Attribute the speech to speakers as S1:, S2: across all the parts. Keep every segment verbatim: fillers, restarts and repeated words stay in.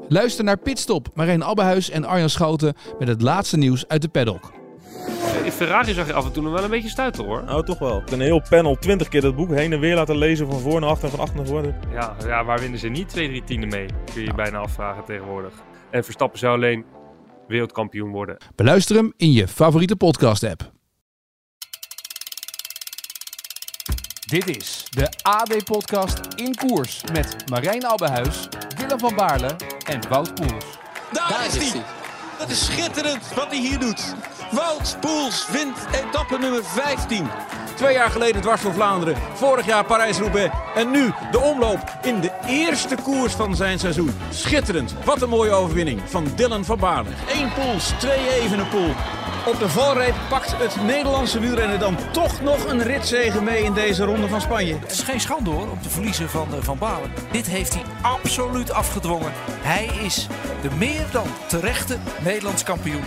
S1: Luister naar Pitstop, Marijn Abbehuis en Arjan Schouten met het laatste nieuws uit de paddock.
S2: In Ferrari zag je af en toe nog wel een beetje stuiten, hoor.
S3: Nou, toch wel. Een heel panel, twintig keer dat boek heen en weer laten lezen van voor naar achter en van achter naar voren.
S2: Ja, ja, waar winnen ze niet twee, drie tienden mee? Kun je je bijna afvragen tegenwoordig. En Verstappen zou alleen wereldkampioen worden.
S1: Beluister hem in je favoriete podcast-app. Dit is de A D-podcast In Koers met Marijn Abbehuis, Dylan van Baarle en Wout Poels.
S4: Daar, Daar is hij. Dat is schitterend wat hij hier doet. Wout Poels wint etappe nummer vijftien. Twee jaar geleden dwars door Vlaanderen. Vorig jaar Parijs-Roubaix. En nu de omloop in de eerste koers van zijn seizoen. Schitterend. Wat een mooie overwinning van Dylan van Baarle. Eén Poels, twee Evenepoel. Op de valreep pakt het Nederlandse wielrennen dan toch nog een ritzege mee in deze ronde van Spanje.
S5: Het is geen schande hoor, om te verliezen van uh, Van Baarle. Dit heeft hij absoluut afgedwongen. Hij is de meer dan terechte Nederlands kampioen.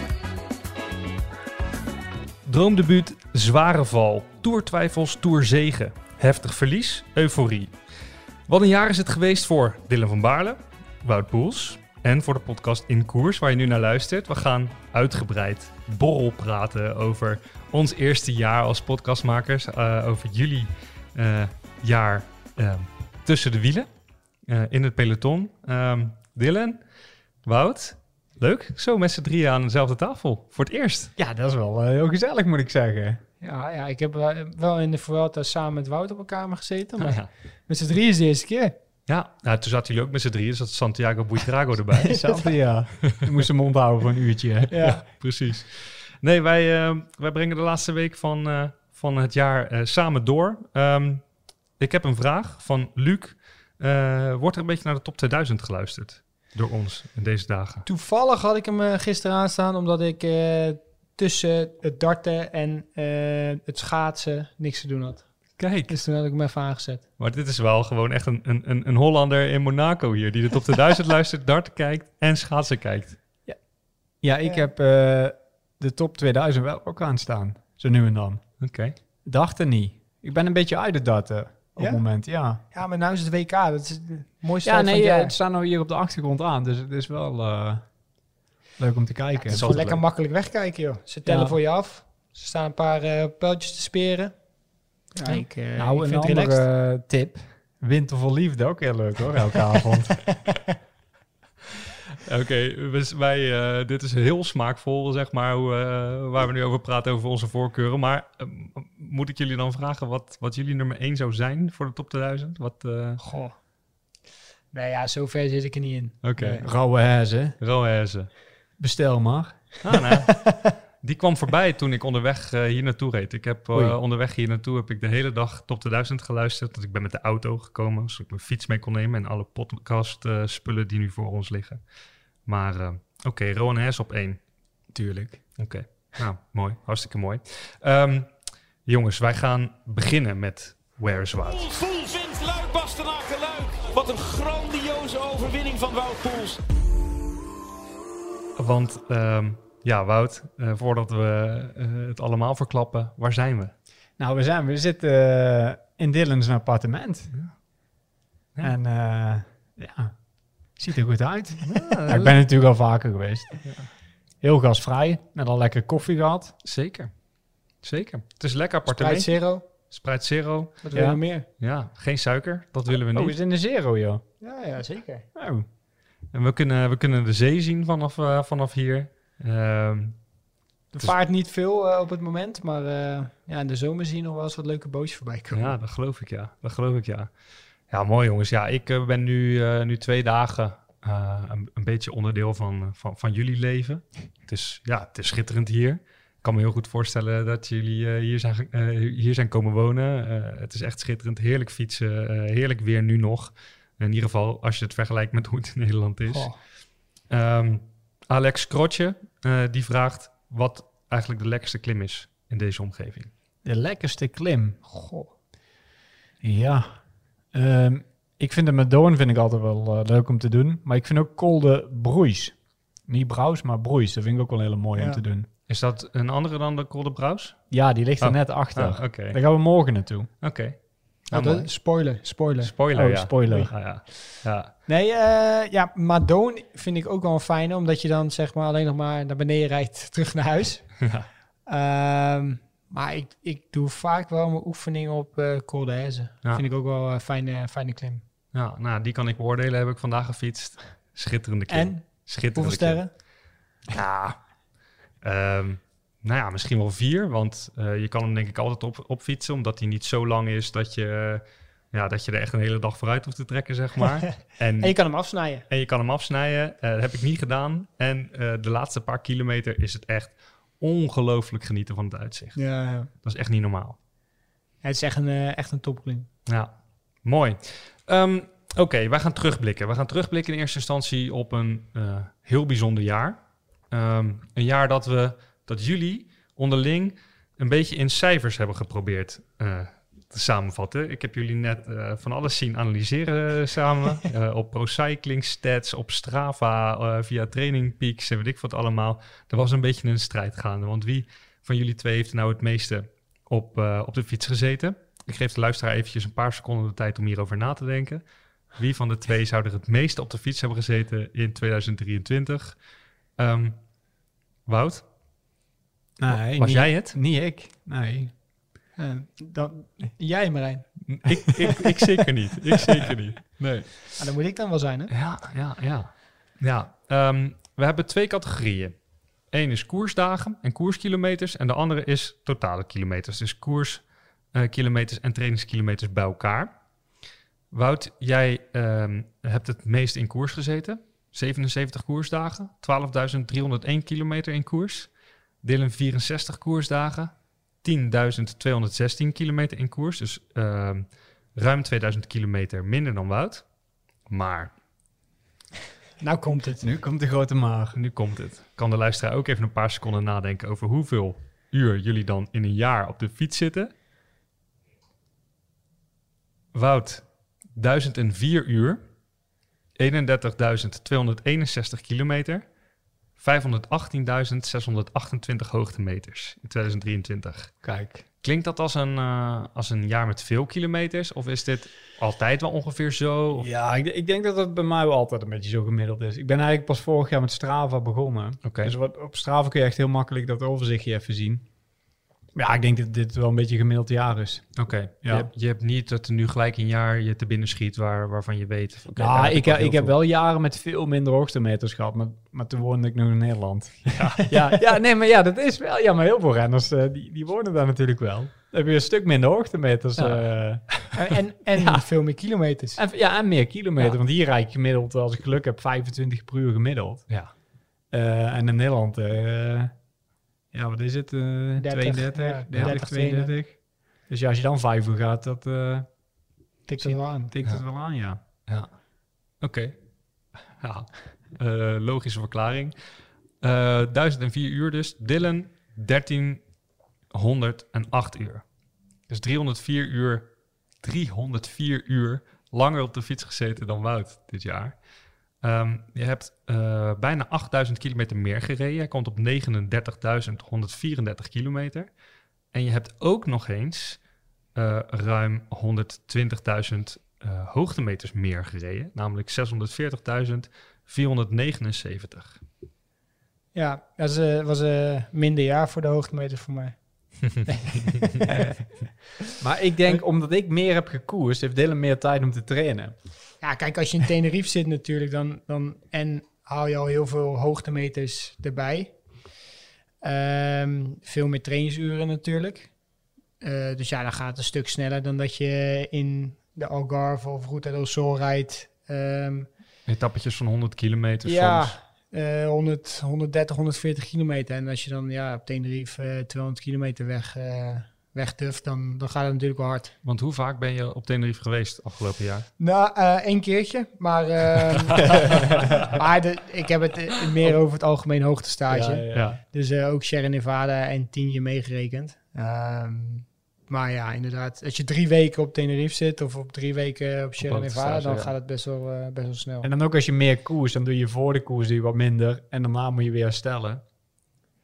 S6: Droomdebuut, zware val, toertwijfels, toerzegen, heftig verlies, euforie. Wat een jaar is het geweest voor Dylan van Baarle, Wout Poels en voor de podcast In Koers waar je nu naar luistert. We gaan uitgebreid borrel praten over ons eerste jaar als podcastmakers, uh, over jullie uh, jaar uh, tussen de wielen uh, in het peloton. Um, Dylan, Wout, leuk, zo met z'n drieën aan dezelfde tafel voor het eerst.
S7: Ja, dat is wel uh, heel gezellig, moet ik zeggen.
S8: Ja, ja ik heb uh, wel in de Vuelta samen met Wout op een kamer gezeten, maar
S6: Ja, ja.
S8: met z'n drieën is de eerste keer.
S6: Ja, nou, toen zaten jullie ook met z'n drieën. Zat Santiago Buitrago erbij.
S7: Hetzelfde, ja. Je moest zijn mond houden voor een uurtje. Hè?
S8: Ja.
S6: Ja, precies. Nee, wij, uh, wij brengen de laatste week van, uh, van het jaar uh, samen door. Um, ik heb een vraag van Luc. Uh, wordt er een beetje naar de top tweeduizend geluisterd door ons in deze dagen?
S8: Toevallig had ik hem uh, gisteren aanstaan, omdat ik uh, tussen het darten en uh, het schaatsen niks te doen had.
S6: Kijk,
S8: Dus toen had ik hem even aangezet.
S6: maar dit is wel gewoon echt een, een, een Hollander in Monaco hier, die de top tweeduizend luistert, darten kijkt en schaatsen kijkt.
S7: Ja, ik
S8: Ja.
S7: heb uh, de top tweeduizend wel ook aanstaan. Zo nu en dan.
S6: Oké. Okay.
S7: Dacht er niet. Ik ben een beetje uit het darten op
S8: Ja?
S7: het moment, ja.
S8: Ja, maar nu is het W K. Dat is het mooiste
S7: Ja,
S8: tijd van
S7: nee,
S8: het
S7: uh,
S8: jaar.
S7: het staat nou hier op de achtergrond aan. Dus het is wel uh, leuk om te kijken.
S8: Het is
S6: is
S8: gewoon
S6: altijd
S8: lekker
S6: leuk.
S8: makkelijk wegkijken, joh. Ze tellen
S7: Ja.
S8: voor je af. Ze staan een paar uh, pijltjes te speren. Ja,
S7: Nee.
S8: ik, uh,
S7: nou,
S8: ik
S7: een
S8: vind het relaxed.
S7: andere uh, tip. Winter vol liefde, ook heel leuk hoor, elke avond.
S6: Oké, okay, dus wij, uh, dit is heel smaakvol, zeg maar, hoe, uh, waar we nu over praten, over onze voorkeuren. Maar uh, moet ik jullie dan vragen wat, wat jullie nummer één zou zijn voor de top tweeduizend? Wat, uh...
S8: Goh. Nee, ja, zover zit ik er niet in.
S6: Oké, okay.
S8: Nee.
S7: Rauwe herzen.
S6: Roheze.
S7: Bestel maar.
S6: Ah, nou, die kwam voorbij toen ik onderweg uh, hier naartoe reed. Ik heb uh,
S7: Oei.
S6: onderweg hier naartoe heb ik de hele dag top tweeduizend geluisterd. Want ik ben met de auto gekomen, zodat ik mijn fiets mee kon nemen en alle podcast uh, spullen die nu voor ons liggen. Maar uh, oké, okay, Roheze op één.
S7: Tuurlijk.
S6: Oké, okay. Nou, mooi. Hartstikke mooi. Um, jongens, wij gaan beginnen met Where is Wout?
S4: Poels wint Luik Bastenaken Luik. Wat een grandioze overwinning van Wout Poels.
S6: Want um, ja, Wout, uh, voordat we uh, het allemaal verklappen, waar zijn we?
S7: Nou, we zijn we zitten uh, in Dylan's appartement.
S6: Ja. Ja.
S7: En uh, ja, ziet er goed uit. Ja, ja, ik ben natuurlijk al vaker geweest. Ja. Heel gastvrij, net al lekker koffie gehad.
S6: Zeker, zeker. Het is lekker
S8: Sprite
S6: appartement.
S8: Zero.
S6: Sprite Zero.
S8: Wat
S7: Ja.
S8: wil je meer?
S6: Ja, geen suiker, dat willen we
S7: Oh,
S6: niet.
S7: is in de zero, joh.
S8: Ja, ja, zeker.
S7: Oh.
S6: En we kunnen, we kunnen de zee zien vanaf, uh, vanaf hier. Um,
S8: Er vaart niet veel uh, op het moment, maar uh, ja, in de zomer zie je nog wel eens wat leuke bootjes voorbij komen.
S6: Ja, dat geloof ik, ja. Dat geloof ik, ja. Ja, mooi jongens. Ja, ik uh, ben nu, uh, nu twee dagen uh, een, een beetje onderdeel van, van, van jullie leven. Het is, ja, het is schitterend hier. Ik kan me heel goed voorstellen dat jullie uh, hier, zijn, uh, hier zijn komen wonen. Uh, het is echt schitterend. Heerlijk fietsen. Uh, heerlijk weer nu nog. In ieder geval als je het vergelijkt met hoe het in Nederland is. Um, Alex Krotje, uh, die vraagt wat eigenlijk de lekkerste klim is in deze omgeving.
S7: De lekkerste klim.
S8: Goh.
S7: Ja. Um, ik vind de Madoorn vind ik altijd wel uh, leuk om te doen. Maar ik vind ook Col de Broes. Niet Braus, maar Broes. Dat vind ik ook wel heel mooi
S8: Ja.
S7: om te doen.
S6: Is dat een andere dan de Col de Braus?
S7: Ja, die ligt er
S6: Oh.
S7: net achter.
S6: Ah, Oké,
S7: Daar gaan we morgen naartoe.
S6: oké. Nou,
S8: Oh,
S6: mooi.
S8: dat- spoiler, spoiler.
S6: Spoiler,
S7: Oh,
S6: ja.
S7: spoiler.
S6: Ah, ja. Ja.
S8: Nee, eh, ja, Madoon vind ik ook wel een fijne, omdat je dan zeg maar alleen nog maar naar beneden rijdt, terug naar huis.
S6: Ja.
S8: Ehm, maar ik, ik doe vaak wel mijn oefeningen op uh, Col d'Aise.
S6: Ja.
S8: Vind ik ook wel een fijne, fijne klim.
S6: Ja, nou, die kan ik beoordelen, heb ik vandaag gefietst. Schitterende klim.
S8: En?
S6: Schitterende
S8: Hoeveel sterren?
S6: klim. Ja, ehm, nou ja, misschien wel vier, want uh, je kan hem denk ik altijd op, opfietsen, omdat hij niet zo lang is dat je, uh, ja, dat je er echt een hele dag vooruit hoeft te trekken, zeg maar. en,
S8: en je kan hem afsnijden.
S6: En je kan hem afsnijden. Uh, dat heb ik niet gedaan. En uh, de laatste paar kilometer is het echt ongelooflijk genieten van het uitzicht.
S8: Ja, ja.
S6: Dat is echt niet normaal.
S8: Het is echt een, uh, echt een topklim.
S6: Ja, mooi. Um, Oké, okay, wij gaan terugblikken. We gaan terugblikken in eerste instantie op een uh, heel bijzonder jaar. Um, een jaar dat we, dat jullie onderling een beetje in cijfers hebben geprobeerd uh, te samenvatten. Ik heb jullie net uh, van alles zien analyseren uh, samen. uh, op Pro Cycling Stats, op Strava, uh, via Training Peaks en weet ik wat allemaal. Er was een beetje een strijd gaande. Want wie van jullie twee heeft er nou het meeste op, uh, op de fiets gezeten? Ik geef de luisteraar eventjes een paar seconden de tijd om hierover na te denken. Wie van de twee zou er het meeste op de fiets hebben gezeten in tweeduizend drieëntwintig? Um, Wout?
S7: Nee,
S6: Was
S7: niet,
S6: jij het?
S7: Niet ik, nee.
S8: Uh, dan, jij, Marijn.
S6: ik, ik, ik zeker niet. Ik zeker niet. Nee.
S8: Ah, dan moet ik dan wel zijn, hè?
S6: Ja, ja, ja. ja um, we hebben twee categorieën. Eén is koersdagen en koerskilometers. En de andere is totale kilometers. Dus koerskilometers uh, en trainingskilometers bij elkaar. Wout, jij um, hebt het meest in koers gezeten. zevenenzeventig koersdagen. twaalfduizend driehonderdéén kilometer in koers. Dylan vierenzestig koersdagen. tienduizend tweehonderdzestien kilometer in koers. Dus uh, ruim tweeduizend kilometer minder dan Wout. Maar...
S8: Nou komt het.
S7: Nu komt de grote maag.
S6: Nu komt het. Kan de luisteraar ook even een paar seconden nadenken over hoeveel uur jullie dan in een jaar op de fiets zitten? Wout, duizend vier uur. eenendertigduizend tweehonderdeenenzestig kilometer. vijfhonderdachttienduizend zeshonderdachtentwintig hoogtemeters in tweeduizend drieëntwintig.
S7: Kijk.
S6: Klinkt dat als een, uh, als een jaar met veel kilometers? Of is dit altijd wel ongeveer zo? Of?
S7: Ja, ik, ik denk dat het bij mij wel altijd een beetje zo gemiddeld is. Ik ben eigenlijk pas vorig jaar met Strava begonnen.
S6: Okay.
S7: Dus wat, op Strava kun je echt heel makkelijk dat overzichtje even zien. Ja, ik denk dat dit wel een beetje een gemiddeld jaar is.
S6: Oké, okay.
S7: ja.
S6: je, hebt, je hebt niet dat er nu gelijk een jaar je te binnen schiet waar, waarvan je weet...
S7: Okay, ja, ik, ik, ik heb wel jaren met veel minder hoogtemeters gehad, maar, maar toen woonde ik nog in Nederland. Ja, ja, ja, nee, maar ja, dat is wel... Ja, maar heel veel renners, uh, die, die wonen daar natuurlijk wel. Dan heb je een stuk minder hoogtemeters. Ja.
S8: Uh, en en ja. veel meer kilometers.
S7: En, ja, en meer kilometer, ja. want hier rijd ik gemiddeld, als ik geluk heb, vijfentwintig per uur gemiddeld.
S6: Ja.
S7: Uh, en in Nederland... Uh, Ja, wat is het? Uh,
S8: dertig,
S7: tweeëndertig,
S8: ja,
S7: dertig, tweeëndertig. Dus ja, als je dan vijf uur gaat, dat uh,
S8: tikt het wel aan.
S7: Tikt
S6: ja.
S7: het wel aan, ja.
S6: Ja, oké. Okay. Ja, uh, logische verklaring. Uh, duizend vier uur dus. Dylan, dertienhonderdacht uur. Dus driehonderdvier uur, driehonderdvier uur langer op de fiets gezeten dan Wout dit jaar. Um, je hebt uh, bijna achtduizend kilometer meer gereden. Je komt op negenendertigduizend honderdvierendertig kilometer. En je hebt ook nog eens uh, ruim honderdtwintigduizend uh, hoogtemeters meer gereden. Namelijk zeshonderdveertigduizend vierhonderdnegenenzeventig.
S8: Ja, dat was, uh, was een uh, minder jaar voor de hoogtemeters voor mij.
S7: Maar ik denk, omdat ik meer heb gekoerst, heeft Dylan meer tijd om te trainen.
S8: Ja, kijk, als je in Tenerife zit natuurlijk, dan, dan en haal je al heel veel hoogtemeters erbij. Um, veel meer trainingsuren natuurlijk. Uh, dus ja, dan gaat het een stuk sneller dan dat je in de Algarve of Ruta del Sol rijdt. Um,
S6: Etappetjes van honderd kilometer
S8: ja,
S6: soms.
S8: Uh, honderd, honderddertig, honderdveertig kilometer. En als je dan ja, op Tenerife uh, tweehonderd kilometer weg... Uh, wegduft, dan, dan gaat het natuurlijk wel hard.
S6: Want hoe vaak ben je op Tenerife geweest afgelopen jaar?
S8: Nou, uh, één keertje. Maar, uh, maar de, ik heb het uh, meer over het algemeen hoogtestage.
S7: Ja, ja, ja.
S8: Dus uh, ook Sierra Nevada en Tienje meegerekend. Um, maar ja, inderdaad. Als je drie weken op Tenerife zit of op drie weken op Sierra Nevada, dan ja. gaat het best wel, uh, best wel snel.
S7: En dan ook als je meer koers, dan doe je voor de koers doe je wat minder. En daarna moet je weer herstellen.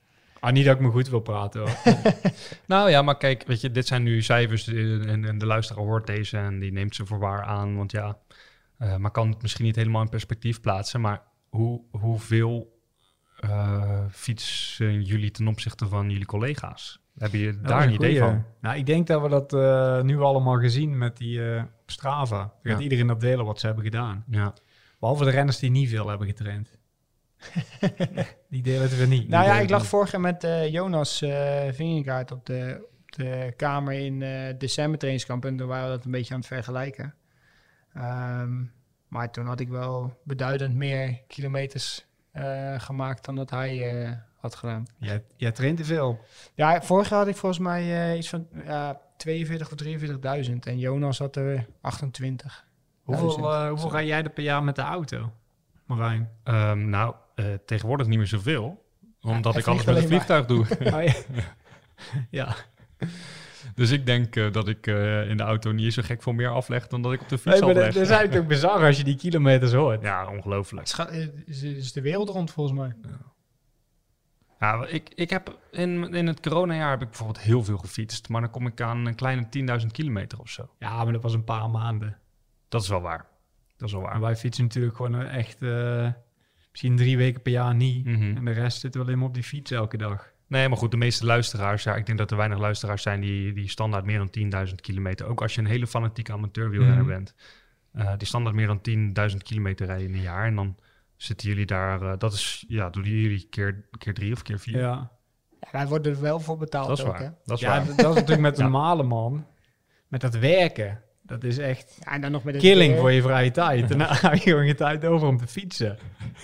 S7: Ah, niet dat ik me goed wil praten hoor.
S6: Nou ja, maar kijk, weet je, dit zijn nu cijfers eh, en, en de luisteraar hoort deze en die neemt ze voor waar aan. Want ja, uh, maar kan het misschien niet helemaal in perspectief plaatsen. Maar hoe, hoeveel uh, fietsen jullie ten opzichte van jullie collega's? Heb je daar een idee van?
S7: Nou, ik denk dat we dat uh, nu allemaal gezien met die uh, Strava. Dan gaat
S6: Ja.
S7: iedereen dat delen wat ze hebben gedaan.
S6: Ja.
S7: Behalve de renners die niet veel hebben getraind. Die delen het weer niet. Die
S8: Nou ja,
S7: delen
S8: ik lag
S7: het
S8: vorig jaar met uh, Jonas uh, Vingegaard op de, op de kamer in uh, december trainingskamp. En toen waren we dat een beetje aan het vergelijken. Um, maar toen had ik wel beduidend meer kilometers uh, gemaakt dan dat hij uh, had gedaan.
S7: niet. Jij, jij traint te veel.
S8: Ja, vorig jaar had ik volgens mij uh, iets van uh, tweeënveertig of drieënveertigduizend. En Jonas had er achtentwintig.
S7: Hoeveel, uh, hoeveel ga jij er per jaar met de auto, Marijn?
S6: Um, nou, uh, tegenwoordig niet meer zoveel. Omdat
S8: hij
S6: ik alles
S8: vliegt
S6: met een
S8: alleen
S6: vliegtuig doe.
S7: Oh, ja. Ja.
S6: Dus ik denk uh, dat ik uh, in de auto niet zo gek voor meer afleg dan dat ik op de fiets
S7: Nee, maar dat,
S6: afleg.
S7: dat is eigenlijk ook bizar als je die kilometers hoort.
S6: Ja, ongelooflijk.
S8: Het scha- is, is de wereld rond volgens mij.
S6: Ja, ik, ik heb in, in het coronajaar heb ik bijvoorbeeld heel veel gefietst. Maar dan kom ik aan een kleine tienduizend kilometer of zo.
S7: Ja, maar dat was een paar maanden.
S6: Dat is wel waar. Dat is wel waar.
S7: Maar wij fietsen natuurlijk gewoon echt uh, misschien drie weken per jaar niet.
S6: Mm-hmm.
S7: En de rest zit wel helemaal op die fiets elke dag.
S6: Nee, maar goed, de meeste luisteraars, ja, ik denk dat er weinig luisteraars zijn die, die standaard meer dan tienduizend kilometer, ook als je een hele fanatieke amateurwielrenner
S7: Mhm.
S6: bent, uh, die standaard meer dan tienduizend kilometer rijden in een jaar. En dan zitten jullie daar, uh, dat is, ja, doen jullie keer, keer drie of keer vier.
S7: Ja,
S8: Ja, wij worden er wel voor betaald
S6: Dat is
S8: ook,
S6: waar.
S8: hè?
S6: Dat is
S7: ja
S6: waar.
S7: dat, dat is natuurlijk met een
S6: Ja.
S7: normale man. Met dat werken. Dat is echt
S8: Ja, en dan nog met het
S7: killing
S8: weer.
S7: voor je vrije tijd. En dan hou je gewoon je tijd over om te fietsen.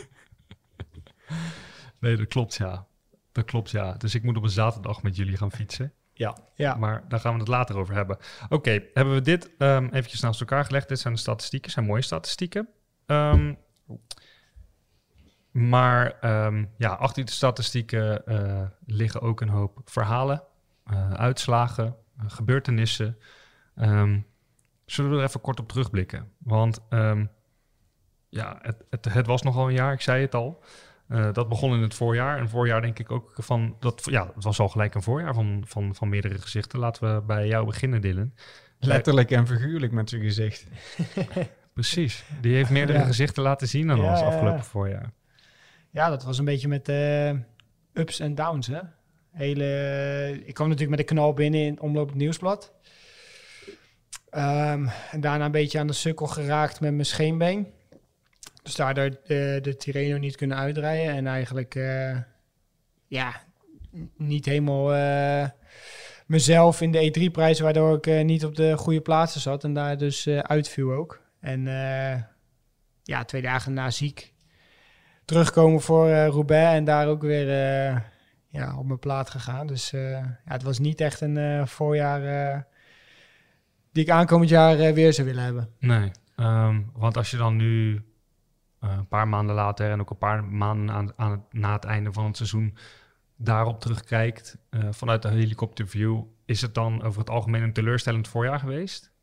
S6: Nee, dat klopt, ja. Dat klopt, ja. Dus ik moet op een zaterdag met jullie gaan fietsen.
S7: Ja.
S8: Ja.
S6: Maar daar gaan we het later over hebben. Oké, okay, hebben we dit um, eventjes naast elkaar gelegd. Dit zijn de statistieken, zijn mooie statistieken. Um, maar um, ja, achter de statistieken uh, liggen ook een hoop verhalen, uh, uitslagen, uh, gebeurtenissen. Um, zullen we er even kort op terugblikken? Want um, ja, het, het, het was nogal een jaar, ik zei het al. Uh, dat begon in het voorjaar. En voorjaar denk ik ook van... Dat, ja, het was al gelijk een voorjaar van, van, van meerdere gezichten. Laten we bij jou beginnen, Dylan.
S7: Letterlijk en figuurlijk met zijn gezicht.
S6: Precies. Die heeft meerdere
S8: Ja.
S6: gezichten laten zien aan
S8: Ja,
S6: ons
S8: ja,
S6: afgelopen
S8: ja.
S6: voorjaar.
S8: Ja, dat was een beetje met uh, ups en downs, hè? Hele, ik kwam natuurlijk met de knal binnen in het Omloop het Nieuwsblad. Um, en daarna een beetje aan de sukkel geraakt met mijn scheenbeen. Dus daardoor de, de Tirreno niet kunnen uitrijden. En eigenlijk, uh, ja, niet helemaal uh, mezelf in de E drie prijs, waardoor ik uh, niet op de goede plaatsen zat. En daar dus uh, uitviel ook. En uh, ja, twee dagen na ziek terugkomen voor uh, Roubaix. En daar ook weer uh, ja, op mijn plaat gegaan. Dus uh, ja, het was niet echt een uh, voorjaar uh, die ik aankomend jaar uh, weer zou willen hebben.
S6: Nee, um, want als je dan nu... Uh, een paar maanden later en ook een paar maanden aan, aan het, na het einde van het seizoen daarop terugkijkt uh, vanuit de helikopterview, is het dan over het algemeen een teleurstellend voorjaar geweest?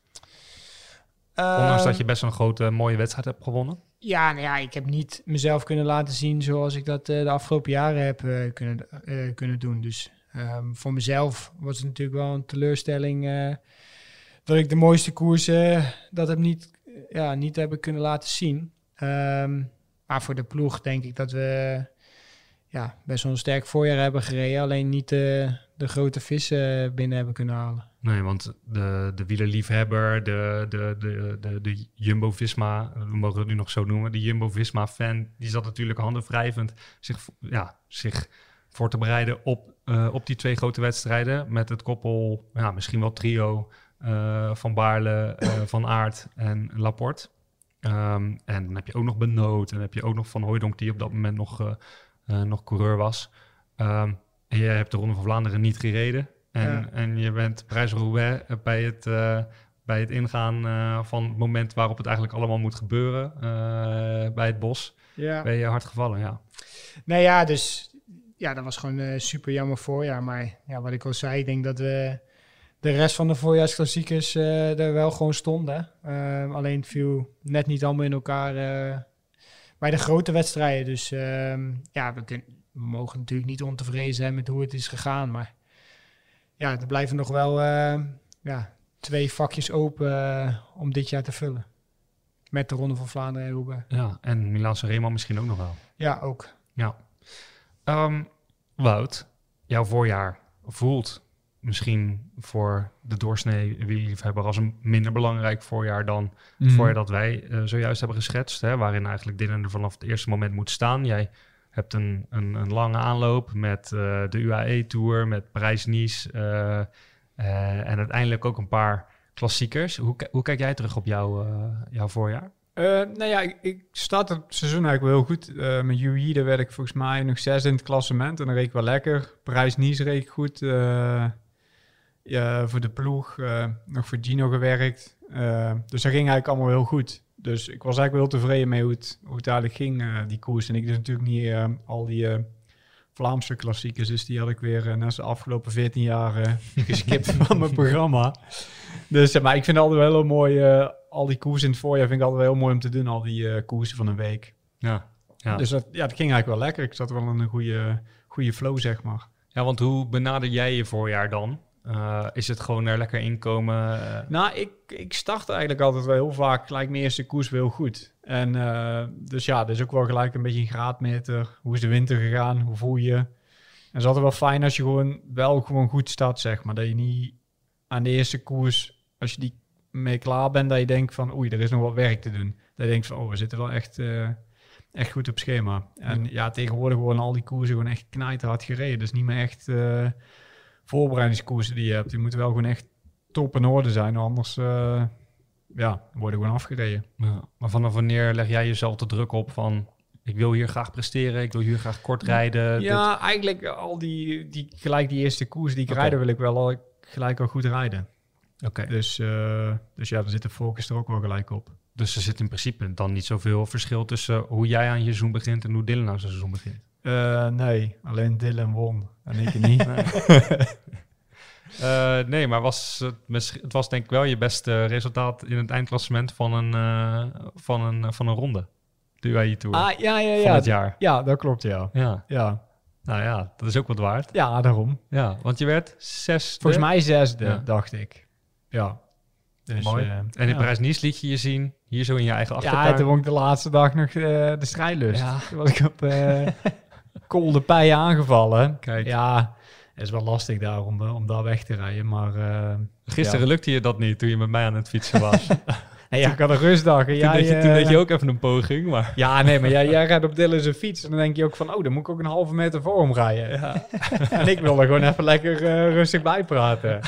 S6: Uh, Ondanks dat je best wel een grote mooie wedstrijd hebt gewonnen?
S8: Ja, nou ja, ik heb niet mezelf kunnen laten zien zoals ik dat uh, de afgelopen jaren heb uh, kunnen, uh, kunnen doen. Dus um, voor mezelf was het natuurlijk wel een teleurstelling uh, dat ik de mooiste koersen dat heb niet, uh, ja, niet hebben kunnen laten zien. Um, maar voor de ploeg denk ik dat we ja, best wel een sterk voorjaar hebben gereden. Alleen niet uh, de grote vissen binnen hebben kunnen halen.
S6: Nee, want de, de wielerliefhebber, de, de, de, de, de Jumbo-Visma, we mogen het nu nog zo noemen, de Jumbo-Visma-fan, die zat natuurlijk handen wrijvend zich, ja, zich voor te bereiden op, uh, op die twee grote wedstrijden. Met het koppel, ja, misschien wel trio uh, van Baarle, uh, Van Aert en Laporte. Um, en dan heb je ook nog Benoot en dan heb je ook nog Van Hooijdonk die op dat moment nog, uh, uh, nog coureur was. Um, en je hebt de Ronde van Vlaanderen niet gereden. En, ja. en je bent Parijs-Roubaix bij het, uh, bij het ingaan uh, van het moment waarop het eigenlijk allemaal moet gebeuren. Uh, bij het bos. Ja. Ben je hard gevallen, ja.
S8: Nou ja, dus ja, dat was gewoon uh, super jammer voorjaar. Maar ja, wat ik al zei, ik denk dat we de rest van de voorjaarsklassiekers uh, er wel gewoon stonden. Uh, alleen het viel net niet allemaal in elkaar uh, bij de grote wedstrijden. Dus um, ja, we, kun, we mogen natuurlijk niet ontevreden zijn met hoe het is gegaan. Maar ja, er blijven nog wel uh, ja, twee vakjes open uh, om dit jaar te vullen. Met de Ronde van Vlaanderen en Roubaix.
S6: Ja, en Milaan-San Remo misschien ook nog wel.
S8: Ja, ook.
S6: Ja. Um, Wout, jouw voorjaar voelt misschien voor de doorsnee wielerliefhebber als een minder belangrijk voorjaar dan het
S7: Mm.
S6: voorjaar dat wij uh, zojuist hebben geschetst. Hè, waarin eigenlijk Dylan er vanaf het eerste moment moet staan. Jij hebt een, een, een lange aanloop met uh, de U A E-tour, met Parijs-Nice uh, uh, en uiteindelijk ook een paar klassiekers. Hoe, hoe kijk jij terug op jouw, uh, jouw voorjaar?
S7: Uh, nou ja, ik, ik start het seizoen eigenlijk wel heel goed. Uh, met U A E, daar werd ik volgens mij nog zes in het klassement. En dan reed ik wel lekker. Parijs-Nice reed ik goed. Uh, ja, voor de ploeg. Uh, nog voor Gino gewerkt. Uh, dus dat ging eigenlijk allemaal heel goed. Dus ik was eigenlijk wel tevreden mee hoe het, hoe het eigenlijk ging, uh, die koers. En ik dus natuurlijk niet uh, al die uh, Vlaamse klassiekers. Dus die had ik weer uh, na de afgelopen veertien jaar uh, geskipt van mijn programma. Dus uh, maar ik vind het altijd wel heel mooi... Uh, al die koersen in het voorjaar vind ik altijd wel heel mooi om te doen. Al die uh, koersen van een week.
S6: Ja, ja.
S7: Dus dat, ja, dat ging eigenlijk wel lekker. Ik zat wel in een goede, goede flow, zeg maar.
S6: Ja, want hoe benader jij je voorjaar dan? Uh, is het gewoon er lekker inkomen? Uh...
S7: Nou, ik, ik start eigenlijk altijd wel heel vaak gelijk mijn eerste koers wel heel goed. En uh, dus ja, dat is ook wel gelijk een beetje een graadmeter. Hoe is de winter gegaan? Hoe voel je? En het is altijd wel fijn als je gewoon wel gewoon goed start, zeg maar. Dat je niet aan de eerste koers, als je die mee klaar bent, dat je denkt van oei, er is nog wat werk te doen. Dat je denkt van oh, we zitten wel echt, uh, echt goed op schema. En ja. ja, tegenwoordig worden al die koersen gewoon echt knijterhard gereden. Dus niet meer echt uh, voorbereidingskoersen die je hebt. Die moeten wel gewoon echt top in orde zijn. Anders uh, ja, worden gewoon afgereden.
S6: Ja. Maar vanaf wanneer leg jij jezelf de druk op van ik wil hier graag presteren, ik wil hier graag kort rijden?
S7: Ja,
S6: dit...
S7: eigenlijk al die, die, gelijk die eerste koers die ik
S6: Okay.
S7: rijden, wil ik wel al, gelijk al goed rijden.
S6: Oké. Okay.
S7: Dus, uh, dus ja, dan zit de focus er ook wel gelijk op.
S6: Dus er zit in principe dan niet zoveel verschil tussen hoe jij aan je seizoen begint en hoe Dylan aan zijn seizoen begint?
S7: Uh, nee, alleen Dylan won en ik niet.
S6: nee. uh, nee, maar was het, het was denk ik wel je beste resultaat in het eindklassement van een, uh, van een, van een ronde. De U A E Tour.
S7: Ah, ja, ja, ja.
S6: Van het jaar.
S7: Ja, dat klopt, ja.
S6: Ja.
S7: ja.
S6: Nou ja, dat is ook wat waard.
S7: Ja, daarom.
S6: Ja, want je werd zesde.
S7: Volgens mij zesde,
S6: ja.
S7: dacht ik. Ja. Dus,
S6: mooi.
S7: Uh,
S6: en in
S7: ja.
S6: Parijs-Nice liet je je zien, hier zo in je eigen achtertuin.
S7: Ja, toen vond ik de laatste dag nog uh, de strijdlust.
S6: Ja.
S7: Toen was ik op uh, Col de Pij aangevallen.
S6: Kijk.
S7: Ja, het is wel lastig daar om, om daar weg te rijden, maar... Uh,
S6: Gisteren
S7: ja.
S6: lukte je dat niet toen je met mij aan het fietsen was.
S7: Nee, ja, ik had een rustdag. En
S6: toen,
S7: jij,
S6: deed je,
S7: uh,
S6: toen deed je ook even een poging, maar...
S7: Ja, nee, maar jij, jij rijdt op Dylan zijn fiets en dan denk je ook van, oh, dan moet ik ook een halve meter voor hem rijden. Ja. En ik wilde gewoon even lekker uh, rustig bijpraten.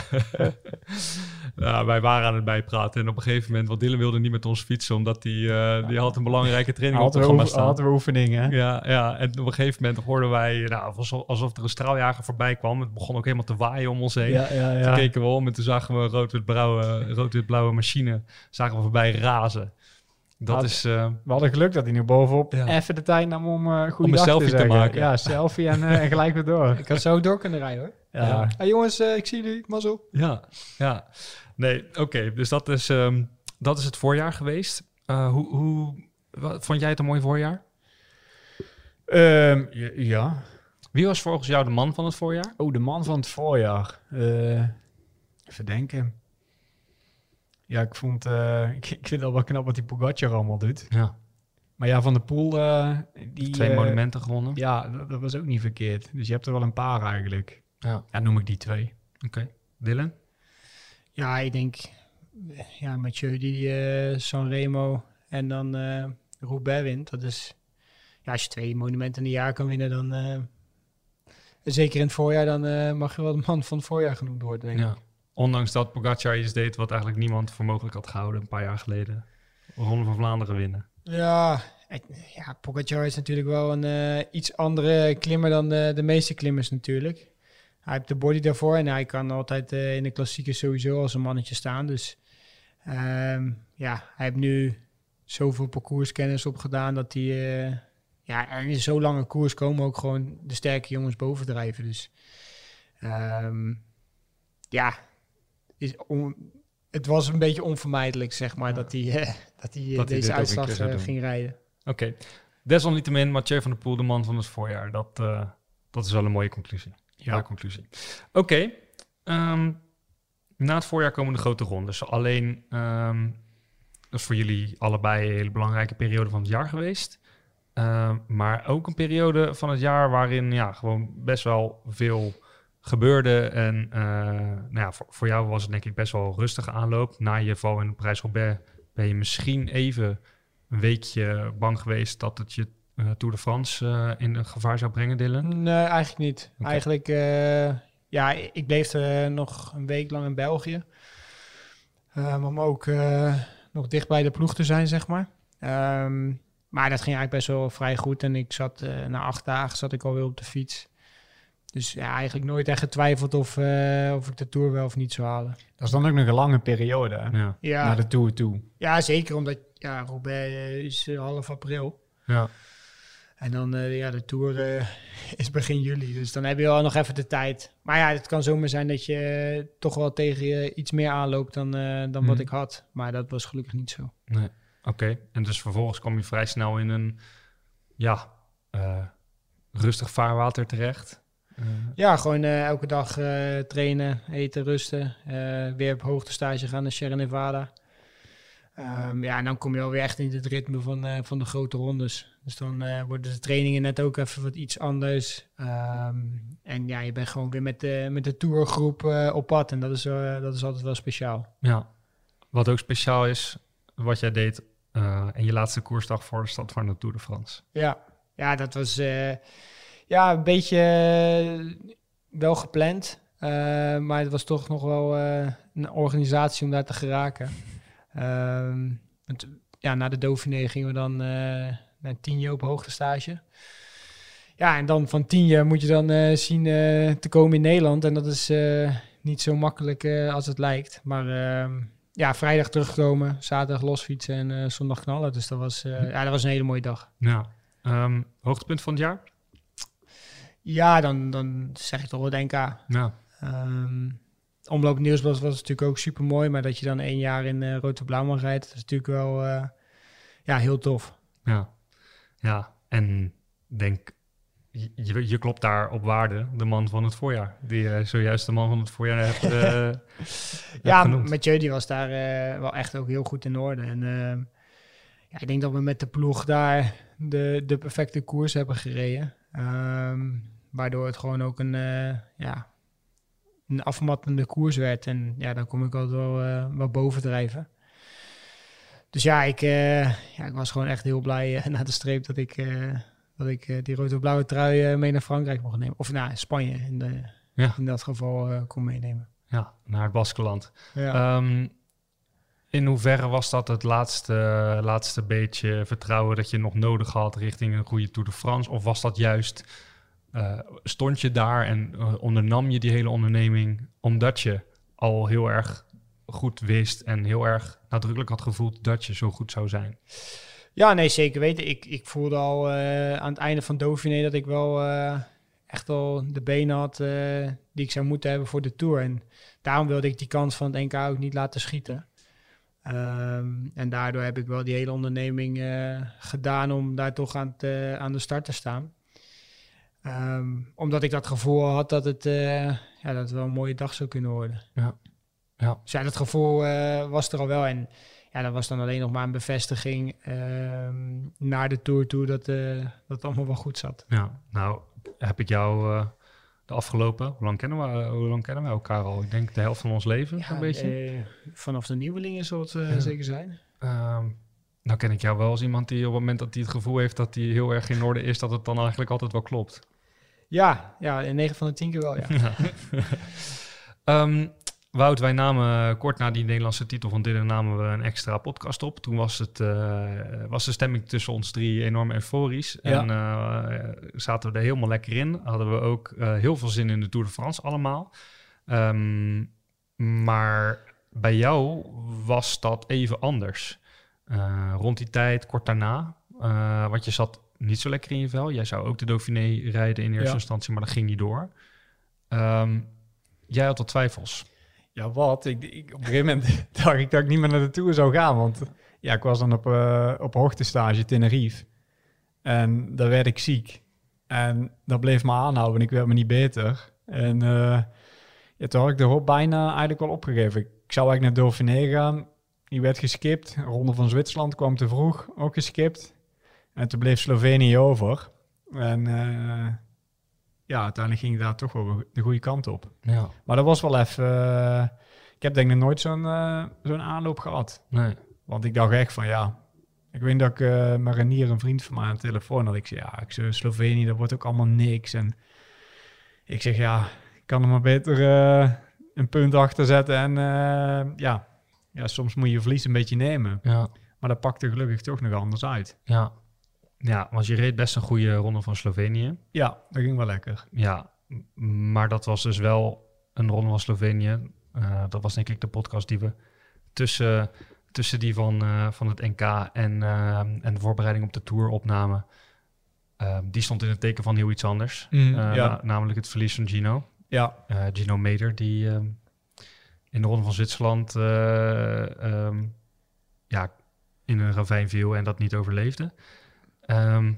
S6: Ja, wij waren aan het bijpraten en op een gegeven moment, want Dylan wilde niet met ons fietsen, omdat hij uh, die had een belangrijke training op het programma staan.
S7: Hadden we oefeningen.
S6: Ja, ja, en op een gegeven moment hoorden wij, nou, alsof, alsof er een straaljager voorbij kwam. Het begon ook helemaal te waaien om ons heen.
S7: Ja, ja, ja.
S6: Toen keken we om en toen zagen we een rood-wit-blauwe, rood-wit-blauwe machine, zagen we voorbij razen. Dat
S7: Had,
S6: is... Uh,
S7: we hadden geluk dat hij nu bovenop
S6: ja.
S7: even de tijd nam om uh,
S6: om een selfie te, te maken.
S7: Ja, selfie en, uh, en gelijk weer door.
S8: Ik had zo door kunnen rijden hoor.
S7: Ja.
S8: Ja. Hey, jongens, uh, ik zie jullie. Mazzel.
S6: Ja, ja. Nee, oké. Okay, dus dat is, um, dat is het voorjaar geweest. Uh, hoe, hoe wat, vond jij het een mooi voorjaar?
S7: Um, ja.
S6: Wie was volgens jou de man van het voorjaar?
S7: Oh, de man van het voorjaar. Uh, even denken. Ja, ik vond... Uh, ik, ik vind het wel knap wat die Pogacar allemaal doet.
S6: Ja.
S7: Maar ja, Van der Poel... Uh, die,
S6: Twee
S7: uh,
S6: monumenten gewonnen.
S7: Ja, dat, dat was ook niet verkeerd. Dus je hebt er wel een paar eigenlijk.
S6: Ja,
S7: ja noem ik die twee.
S6: Oké. Okay. Dylan?
S8: Ja, ik denk... Ja, Mathieu die uh, Sanremo en dan uh, Roubaix wint. Dat is... Ja, als je twee monumenten in een jaar kan winnen, dan... Uh, zeker in het voorjaar, dan uh, mag je wel de man van het voorjaar genoemd worden, denk
S6: ja.
S8: ik.
S6: Ondanks dat Pogacar iets deed wat eigenlijk niemand voor mogelijk had gehouden een paar jaar geleden. Ronde van Vlaanderen winnen.
S8: Ja, het, ja Pogacar is natuurlijk wel een uh, iets andere klimmer dan de, de meeste klimmers natuurlijk. Hij heeft de body daarvoor en hij kan altijd uh, in de klassieken sowieso als een mannetje staan. Dus um, ja, hij heeft nu zoveel parcourskennis opgedaan dat hij... Uh, ja, er in zo'n lange koers komen ook gewoon de sterke jongens bovendrijven. Dus um, ja... Is on, het was een beetje onvermijdelijk, zeg maar, ja. dat hij, uh, dat hij uh,
S6: dat
S8: deze
S6: hij
S8: uitslag uh, ging rijden.
S6: Oké. Okay. Desalniettemin, Mathieu van der Poel, de man van het voorjaar. Dat, uh, dat is wel een mooie conclusie. Ja, ja conclusie. Oké, okay. um, na het voorjaar komen de grote rondes. Alleen, um, dat is voor jullie allebei een hele belangrijke periode van het jaar geweest. Uh, maar ook een periode van het jaar waarin ja, gewoon best wel veel gebeurde. En uh, nou ja, voor, voor jou was het denk ik best wel rustige aanloop. Na je val in de Parijs-Roubaix ben je misschien even een weekje bang geweest dat het je uh, Tour de France uh, in gevaar zou brengen, Dylan?
S8: Nee, eigenlijk niet.
S6: Okay.
S8: Eigenlijk, uh, ja, ik bleef uh, nog een week lang in België. Um, om ook uh, nog dicht bij de ploeg te zijn, zeg maar. Um, maar dat ging eigenlijk best wel vrij goed. En ik zat, uh, na acht dagen zat ik alweer op de fiets. Dus ja, eigenlijk nooit echt getwijfeld of, uh, of ik de Tour wel of niet zou halen.
S7: Dat is dan ook nog een lange periode, hè?
S6: Ja.
S8: Ja.
S7: Naar de Tour toe.
S8: Ja, zeker, omdat ja, Roubaix uh, is uh, half april.
S6: Ja.
S8: En dan, uh, ja, de Tour uh, is begin juli. Dus dan heb je wel nog even de tijd. Maar ja, het kan zomaar zijn dat je uh, toch wel tegen je iets meer aanloopt dan, uh, dan hmm. wat ik had. Maar dat was gelukkig niet zo.
S6: Nee. Oké, okay. En dus vervolgens kwam je vrij snel in een, ja, uh, rustig vaarwater terecht. Uh.
S8: Ja, gewoon uh, elke dag uh, trainen, eten, rusten. Uh, weer op hoogtestage gaan naar Sierra Nevada. Um, ja, en dan kom je alweer echt in het ritme van, uh, van de grote rondes. Dus dan uh, worden de trainingen net ook even wat iets anders. Um, en ja, je bent gewoon weer met de, met de tourgroep uh, op pad. En dat is, uh, dat is altijd wel speciaal.
S6: Ja, wat ook speciaal is, wat jij deed uh, in je laatste koersdag voor de stad van de Tour de France.
S8: Ja, ja dat was uh, ja, een beetje uh, wel gepland. Uh, maar het was toch nog wel uh, een organisatie om daar te geraken. Um, het, ja, na de Dauphiné gingen we dan uh, naar Tignes op hoogtestage. Ja, en dan van Tignes moet je dan uh, zien uh, te komen in Nederland. En dat is uh, niet zo makkelijk uh, als het lijkt. Maar uh, ja, vrijdag terugkomen, zaterdag losfietsen en uh, zondag knallen. Dus dat was, uh, ja, dat was een hele mooie dag.
S6: Ja. Um, hoogtepunt van het jaar?
S8: Ja, dan, dan zeg ik toch wel het N K.
S6: Ja.
S8: Um, Omloop Nieuwsblad was natuurlijk ook super mooi, maar dat je dan één jaar in uh, rood en blauw mag rijden, dat is natuurlijk wel uh, ja, heel tof.
S6: Ja, ja. En denk, je, je klopt daar op waarde, de man van het voorjaar, die uh, zojuist de man van het voorjaar hebt, uh,
S8: ja,
S6: hebt
S8: Mathieu die was daar uh, wel echt ook heel goed in orde. En uh, ja, ik denk dat we met de ploeg daar de, de perfecte koers hebben gereden, um, waardoor het gewoon ook een, uh, ja, een afmattende koers werd. En ja, dan kom ik altijd wel, uh, wel bovendrijven. Dus ja ik, uh, ja, ik was gewoon echt heel blij uh, na de streep dat ik, uh, dat ik uh, die rood-blauwe trui uh, mee naar Frankrijk mocht nemen. Of naar nou, Spanje in, de, ja. in dat geval uh, kon meenemen.
S6: Ja, naar het Baskenland.
S8: Ja.
S6: Um, in hoeverre was dat het laatste, laatste beetje vertrouwen dat je nog nodig had richting een goede Tour de France? Of was dat juist... Uh, stond je daar en uh, ondernam je die hele onderneming omdat je al heel erg goed wist en heel erg nadrukkelijk had gevoeld dat je zo goed zou zijn?
S8: Ja, nee, zeker weten. Ik, ik voelde al uh, aan het einde van Dauphiné dat ik wel uh, echt al de benen had uh, die ik zou moeten hebben voor de Tour. En daarom wilde ik die kans van het N K ook niet laten schieten. Um, en daardoor heb ik wel die hele onderneming uh, gedaan om daar toch aan, te, aan de start te staan. Um, omdat ik dat gevoel had dat het, uh, ja, dat het wel een mooie dag zou kunnen worden.
S6: Ja. Ja.
S8: Dus ja, dat gevoel uh, was er al wel. En ja, dat was dan alleen nog maar een bevestiging um, naar de Tour toe dat, uh, dat het allemaal wel goed zat.
S6: Ja, nou heb ik jou uh, de afgelopen, hoe lang kennen we, hoe lang kennen we elkaar al? Ik denk de helft van ons leven,
S8: ja,
S6: zo'n beetje.
S8: Uh, vanaf de nieuwelingen zal het uh, ja. zeker zijn.
S6: Um, nou ken ik jou wel als iemand die op het moment dat hij het gevoel heeft dat hij heel erg in orde is, dat het dan eigenlijk altijd wel klopt.
S8: Ja, ja, in negen van de tien keer wel, ja.
S6: ja. um, Wout, wij namen kort na die Nederlandse titel van Dylan namen we een extra podcast op. Toen was, het, uh, was de stemming tussen ons drie enorm euforisch. Ja. En uh, zaten we er helemaal lekker in. Hadden we ook uh, heel veel zin in de Tour de France allemaal. Um, maar bij jou was dat even anders. Uh, rond die tijd, kort daarna, uh, want je zat niet zo lekker in je vel. Jij zou ook de Dauphiné rijden in eerste ja. instantie, maar dat ging niet door. Um, jij had al twijfels.
S7: Ja, wat? Ik, ik, op een gegeven moment dacht ik dat ik niet meer naar de Tour zou gaan. Want ja, ik was dan op, uh, op hoogtestage Tenerife. En daar werd ik ziek. En dat bleef me aanhouden en ik werd me niet beter. En uh, ja, toen had ik de hoop bijna eigenlijk al opgegeven. Ik zou eigenlijk naar Dauphiné gaan. Die werd geskipt. Ronde van Zwitserland kwam te vroeg, ook geskipt. En toen bleef Slovenië over. En uh, ja, uiteindelijk ging ik daar toch wel de goede kant op.
S6: Ja.
S7: Maar dat was wel even... Uh, ik heb denk ik nooit zo'n uh, zo'n aanloop gehad.
S6: Nee.
S7: Want ik dacht echt van ja... Ik weet dat ik uh, met Renier, een vriend van mij, aan de telefoon had. Ik zei ja, ik zei, Slovenië, dat wordt ook allemaal niks. En ik zeg ja, ik kan er maar beter uh, een punt achter zetten. En uh, ja, ja, soms moet je je verlies een beetje nemen.
S6: Ja.
S7: Maar dat pakte gelukkig toch nog anders uit.
S6: Ja. Ja, want je reed best een goede ronde van Slovenië.
S7: Ja, dat ging wel lekker.
S6: Ja, maar dat was dus wel een ronde van Slovenië. Uh, dat was denk ik de podcast die we tussen, tussen die van, uh, van het N K en, uh, en de voorbereiding op de Tour opnamen. Uh, die stond in het teken van heel iets anders.
S7: Mm,
S6: uh,
S7: ja.
S6: na, namelijk het verlies van Gino.
S7: Ja.
S6: Uh, Gino Meder, die uh, in de ronde van Zwitserland uh, um, ja, in een ravijn viel en dat niet overleefde. Um,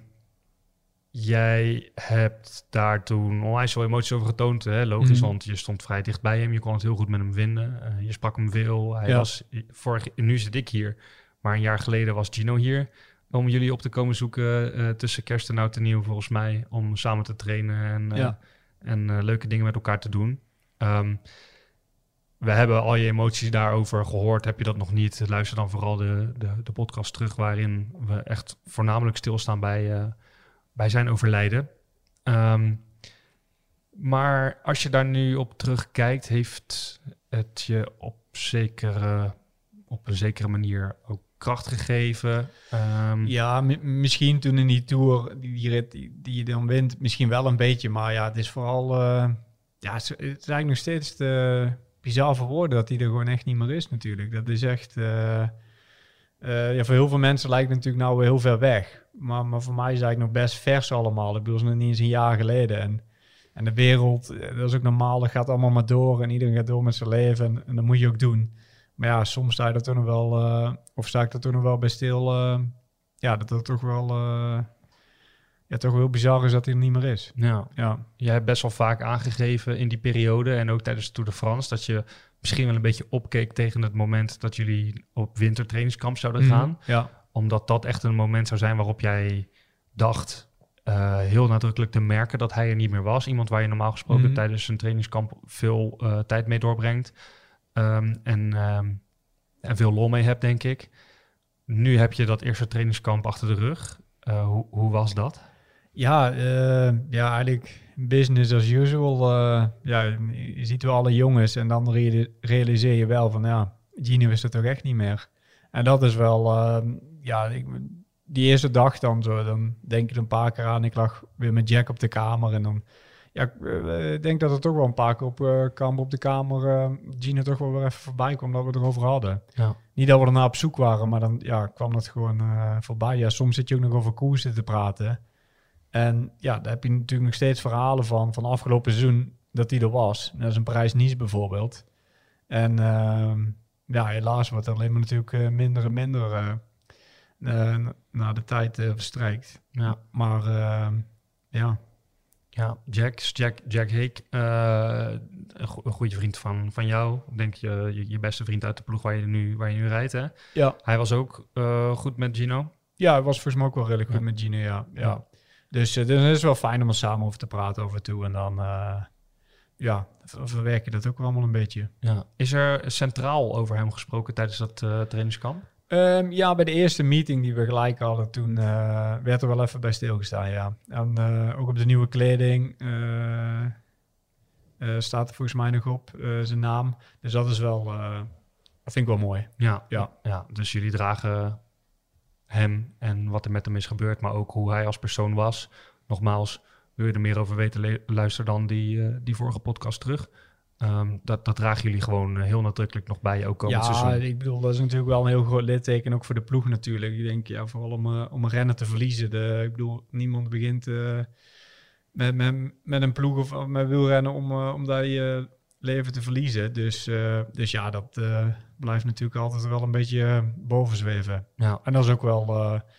S6: jij hebt daar toen onwijs veel emoties over getoond, hè? Logisch,
S7: Mm.
S6: want je stond vrij dicht bij hem. Je kon het heel goed met hem vinden. Uh, je sprak hem veel. Hij
S7: Ja.
S6: was vorig, nu zit ik hier, maar een jaar geleden was Gino hier om jullie op te komen zoeken uh, tussen kerst en oud en nieuw, volgens mij, om samen te trainen en, uh,
S7: Ja.
S6: en uh, leuke dingen met elkaar te doen. Um, we hebben al je emoties daarover gehoord. Heb je dat nog niet? Luister dan vooral de, de, de podcast terug, waarin we echt voornamelijk stilstaan bij, uh, bij zijn overlijden. Um, maar als je daar nu op terugkijkt, heeft het je op, zekere, op een zekere manier ook kracht gegeven? Um,
S7: Ja, m- misschien toen in die Tour, die, die rit die, die je dan wint, misschien wel een beetje. Maar ja, het is vooral... Uh, ja, het is, het is eigenlijk nog steeds te bizar voor woorden dat hij er gewoon echt niet meer is natuurlijk. Dat is echt... Uh, uh, ja, voor heel veel mensen lijkt het natuurlijk nou weer heel ver weg. Maar, maar voor mij is het eigenlijk nog best vers allemaal. Ik bedoel, het is nog niet eens een jaar geleden. En, en de wereld, dat is ook normaal, dat gaat allemaal maar door. En iedereen gaat door met zijn leven. En, en dat moet je ook doen. Maar ja, soms sta je er toch nog wel... Uh, of sta ik er toch nog wel bij stil... Uh, ja, dat het toch wel... Uh, ja, toch wel heel bizar is dat hij er niet meer is.
S6: ja.
S7: Ja.
S6: Jij hebt best wel vaak aangegeven in die periode en ook tijdens de Tour de France dat je misschien wel een beetje opkeek tegen het moment dat jullie op wintertrainingskamp zouden gaan.
S7: Mm, ja.
S6: Omdat dat echt een moment zou zijn waarop jij dacht uh, heel nadrukkelijk te merken dat hij er niet meer was. Iemand waar je normaal gesproken
S7: Mm.
S6: tijdens een trainingskamp veel uh, tijd mee doorbrengt. Um, en, um, en veel lol mee hebt, denk ik. Nu heb je dat eerste trainingskamp achter de rug. Uh, hoe, hoe was dat?
S7: Ja, uh, ja, eigenlijk business as usual. Uh, ja, je ziet wel alle jongens en dan re- realiseer je wel van, ja, Gino is er toch echt niet meer. En dat is wel, uh, ja, ik, die eerste dag dan zo, dan denk ik er een paar keer aan. Ik lag weer met Jack op de kamer en dan, ja, ik uh, denk dat er toch wel een paar keer op uh, kamp op de kamer uh, Gino toch wel weer even voorbij kwam dat we het erover hadden.
S6: Ja.
S7: Niet dat we ernaar op zoek waren, maar dan ja, kwam dat gewoon uh, voorbij. Ja, soms zit je ook nog over koersen te praten. En ja, daar heb je natuurlijk nog steeds verhalen van, van afgelopen seizoen dat hij er was. Dat is een Parijs-Nice bijvoorbeeld. En uh, ja, helaas wordt er alleen maar natuurlijk uh, minder en minder uh, uh, na de tijd uh, verstrijkt.
S6: Ja.
S7: Maar uh, ja.
S6: Ja, Jack, Jack, Jack Hake, uh, een, go- een goede vriend van, van jou. Ik denk je, je, je beste vriend uit de ploeg waar je nu, waar je nu rijdt, hè?
S7: Ja.
S6: Hij was ook uh, goed met Gino.
S7: Ja, hij was volgens mij ook wel redelijk goed
S6: Ja.
S7: met Gino, ja. ja.
S6: Ja.
S7: Dus, uh, dus het is wel fijn om er samen over te praten over toe. En dan, uh, ja, ver- verwerk je dat ook wel allemaal een beetje.
S6: Ja. Is er centraal over hem gesproken tijdens dat uh, trainingskamp?
S7: Um, ja, bij de eerste meeting die we gelijk hadden, toen uh, werd er wel even bij stilgestaan, ja. En uh, ook op de nieuwe kleding uh, uh, staat er volgens mij nog op uh, zijn naam. Dus dat is wel, uh, dat vind ik wel mooi.
S6: Ja.
S7: Ja.
S6: ja. Dus jullie dragen hem en wat er met hem is gebeurd, maar ook hoe hij als persoon was. Nogmaals, wil je er meer over weten, le- luister dan die, uh, die vorige podcast terug. Um, dat, dat dragen jullie gewoon uh, heel nadrukkelijk nog bij, ook komend
S7: Ja,
S6: seizoen.
S7: ik bedoel, dat is natuurlijk wel een heel groot litteken, ook voor de ploeg natuurlijk. Ik denk, ja, vooral om, uh, om een renner te verliezen. De, ik bedoel, niemand begint uh, met, met, met een ploeg of, of met wielrennen om, uh, om daar je leven te verliezen. Dus, uh, dus ja, dat uh, blijft natuurlijk altijd wel een beetje uh, boven zweven.
S6: Ja.
S7: En dat is ook wel uh,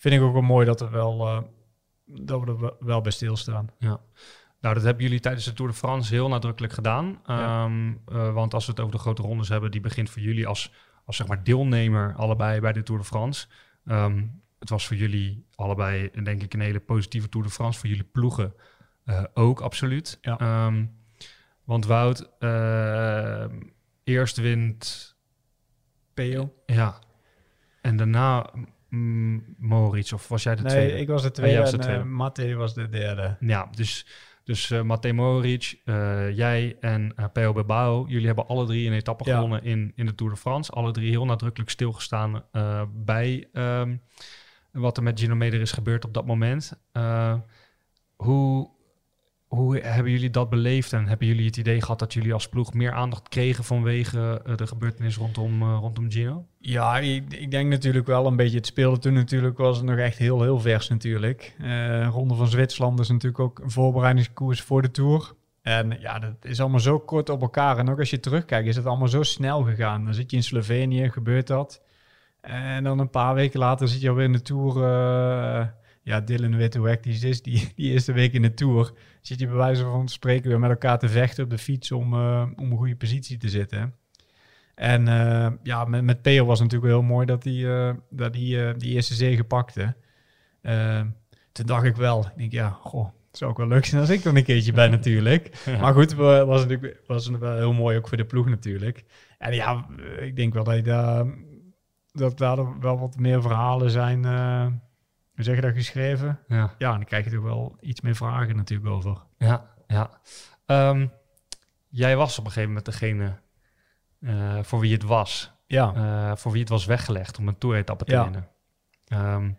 S7: vind ik ook wel mooi dat, er wel, uh, dat we er wel- wel bij stilstaan.
S6: Ja. Nou, dat hebben jullie tijdens de Tour de France heel nadrukkelijk gedaan.
S7: Ja.
S6: Um, uh, want als we het over de grote rondes hebben, die begint voor jullie als, als zeg maar deelnemer allebei bij de Tour de France. Um, het was voor jullie allebei, denk ik, een hele positieve Tour de France. Voor jullie ploegen uh, ook, absoluut.
S7: Ja.
S6: Um, want Wout, uh, eerst wint...
S7: Peo?
S6: Ja. En daarna mm, Moritz, of was jij de
S7: Nee,
S6: tweede?
S7: ik was de
S6: Oh,
S7: tweede
S6: jij was de
S7: en uh,
S6: tweede.
S7: Matej was de derde.
S6: Ja, dus, dus uh, Matej Moritz, uh, jij en uh, Peo Bilbao, jullie hebben alle drie een etappe
S7: Ja.
S6: gewonnen in, in de Tour de France. Alle drie heel nadrukkelijk stilgestaan uh, bij um, wat er met Gino Meder is gebeurd op dat moment. Uh, hoe, hoe hebben jullie dat beleefd en hebben jullie het idee gehad dat jullie als ploeg meer aandacht kregen vanwege uh, de gebeurtenis rondom, uh, rondom Gino?
S7: Ja, ik, ik denk natuurlijk wel een beetje. Het speelde toen natuurlijk, was het nog echt heel, heel vers natuurlijk. Uh, Ronde van Zwitserland is natuurlijk ook een voorbereidingskoers voor de Tour. En ja, dat is allemaal zo kort op elkaar. En ook als je terugkijkt, is het allemaal zo snel gegaan. Dan zit je in Slovenië, gebeurt dat. En dan een paar weken later zit je alweer in de Tour. Uh, ja, Dylan weet hoe hectisch is. Die, die eerste week in de Tour zit je bij wijze van spreken weer met elkaar te vechten op de fiets om, uh, om een goede positie te zitten. En uh, ja, met, met Peo was het natuurlijk wel heel mooi dat hij uh, dat hij, uh, die eerste zege pakte. Uh, toen dacht ik wel, ik denk ja, goh, het zou ook wel leuk zijn als ik er een keertje ben natuurlijk.
S6: Ja.
S7: Maar goed, was het natuurlijk was het wel heel mooi ook voor de ploeg natuurlijk. En ja, ik denk wel dat, je daar, dat daar wel wat meer verhalen zijn, uh, hoe zeg je dat, geschreven.
S6: Ja,
S7: Ja, en dan krijg je er wel iets meer vragen natuurlijk over.
S6: ja, ja. Um, jij was op een gegeven moment degene uh, voor wie het was.
S7: Ja,
S6: Uh, voor wie het was weggelegd om een toeretappe te
S7: Ja.
S6: winnen. Um,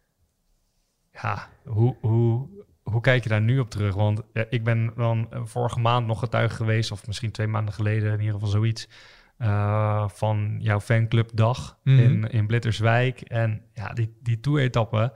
S6: ja, hoe, hoe, hoe kijk je daar nu op terug? Want ja, ik ben dan uh, vorige maand nog getuige geweest, of misschien twee maanden geleden, in ieder geval zoiets, uh, van jouw fanclubdag
S7: Mhm.
S6: in, in Blitterswijk. En ja, die, die toeretappe,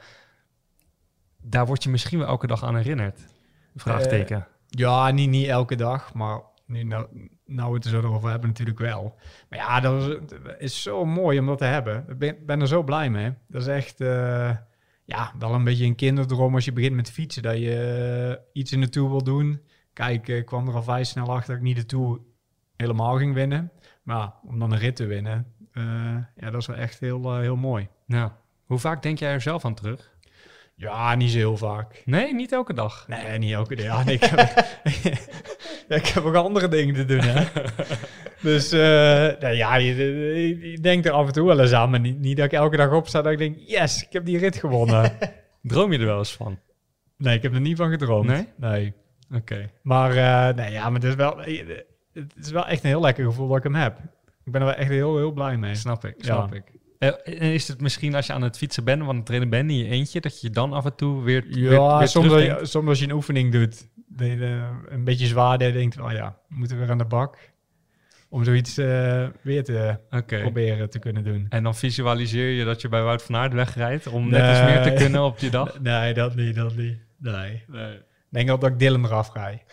S6: daar word je misschien wel elke dag aan herinnerd. Vraagteken.
S7: ja niet, niet elke dag, maar nu nou, nou we het er zo over hebben natuurlijk wel. Maar ja, dat is, dat is zo mooi om dat te hebben. Ik ben, ben er zo blij mee. Dat is echt uh, ja, wel een beetje een kinderdroom als je begint met fietsen. Dat je uh, iets in de Tour wil doen. Kijk, ik kwam er al vrij snel achter dat ik niet de Tour helemaal ging winnen. Maar om dan een rit te winnen, uh, ja, dat is wel echt heel, uh, heel mooi.
S6: Ja. Hoe vaak denk jij er zelf aan terug?
S7: Ja, niet zo heel vaak.
S6: Nee, niet elke dag.
S7: Nee, niet elke dag. Ja, nee, ik, heb, ja, ik heb ook andere dingen te doen, hè. Dus, uh, nou ja, je, je, je denkt er af en toe wel eens aan, maar niet, niet dat ik elke dag opsta dat ik denk, yes, ik heb die rit gewonnen.
S6: Droom je er wel eens van?
S7: Nee, ik heb er niet van gedroomd.
S6: Nee?
S7: Nee.
S6: Oké. Okay.
S7: Maar, uh, nee, ja, maar het is, wel, het is wel echt een heel lekker gevoel dat ik hem heb. Ik ben er wel echt heel, heel blij mee.
S6: Snap ik, snap
S7: Ja.
S6: ik. Uh, is het misschien als je aan het fietsen bent of aan het trainen bent in je eentje, dat je dan af en toe weer,
S7: Ja,
S6: weer, weer
S7: soms,
S6: terugdenkt?
S7: als je, soms als je een oefening doet, dat je uh, een beetje zwaar deed, denkt, oh ja, we moeten weer aan de bak. Om zoiets uh, weer te
S6: okay.
S7: proberen te kunnen doen.
S6: En dan visualiseer je dat je bij Wout van Aert wegrijdt om
S7: nee.
S6: net eens meer te kunnen op je dag?
S7: Nee, dat niet, dat niet. Nee. nee. Ik denk dat ik Dylan eraf rij.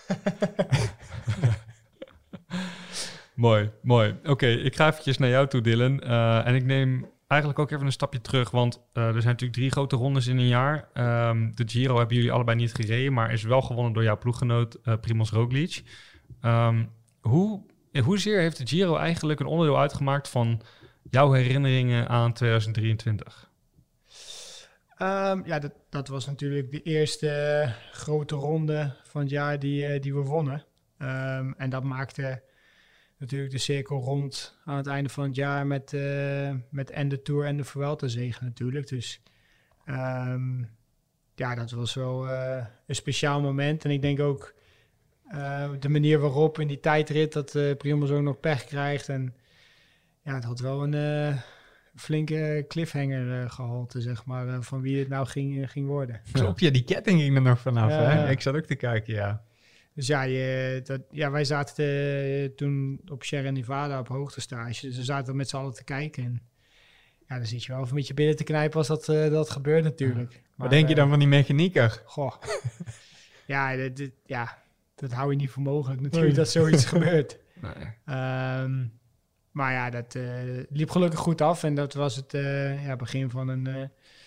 S6: Mooi, mooi. Oké, okay, ik ga eventjes naar jou toe, Dylan. Uh, en ik neem eigenlijk ook even een stapje terug, want uh, er zijn natuurlijk drie grote rondes in een jaar. Um, de Giro hebben jullie allebei niet gereden, maar is wel gewonnen door jouw ploeggenoot uh, Primoz Roglic. Um, hoe, hoezeer heeft de Giro eigenlijk een onderdeel uitgemaakt van jouw herinneringen aan tweeduizend drieëntwintig?
S8: Um, ja, dat, dat was natuurlijk de eerste uh, grote ronde van het jaar die, uh, die we wonnen. Um, en dat maakte natuurlijk de cirkel rond aan het einde van het jaar met, uh, met en de Tour en de Vuelta-zege natuurlijk. Dus um, ja, dat was wel uh, een speciaal moment. En ik denk ook uh, de manier waarop in die tijdrit dat uh, Primoz ook nog pech krijgt. En ja, het had wel een uh, flinke cliffhanger uh, gehalte, zeg maar, uh, van wie het nou ging, uh, ging worden.
S7: Klopt, ja, die ketting ging er nog vanaf,
S8: ja,
S7: hè?
S8: ja.
S7: Ik zat ook te kijken, ja.
S8: Dus ja, je, dat, ja wij zaten uh, toen op Sierra Nevada op hoogtestage. Dus we zaten met z'n allen te kijken. En ja, dan zit je wel even met je billen te knijpen als dat, uh, dat gebeurt natuurlijk. Maar,
S7: Wat denk je dan uh, van die mechanieker?
S8: Goh. ja, dit, dit, ja, dat hou je niet voor mogelijk natuurlijk dat zoiets gebeurt. Nee. Um, maar ja, dat uh, liep gelukkig goed af. En dat was het uh, ja, begin van een, uh,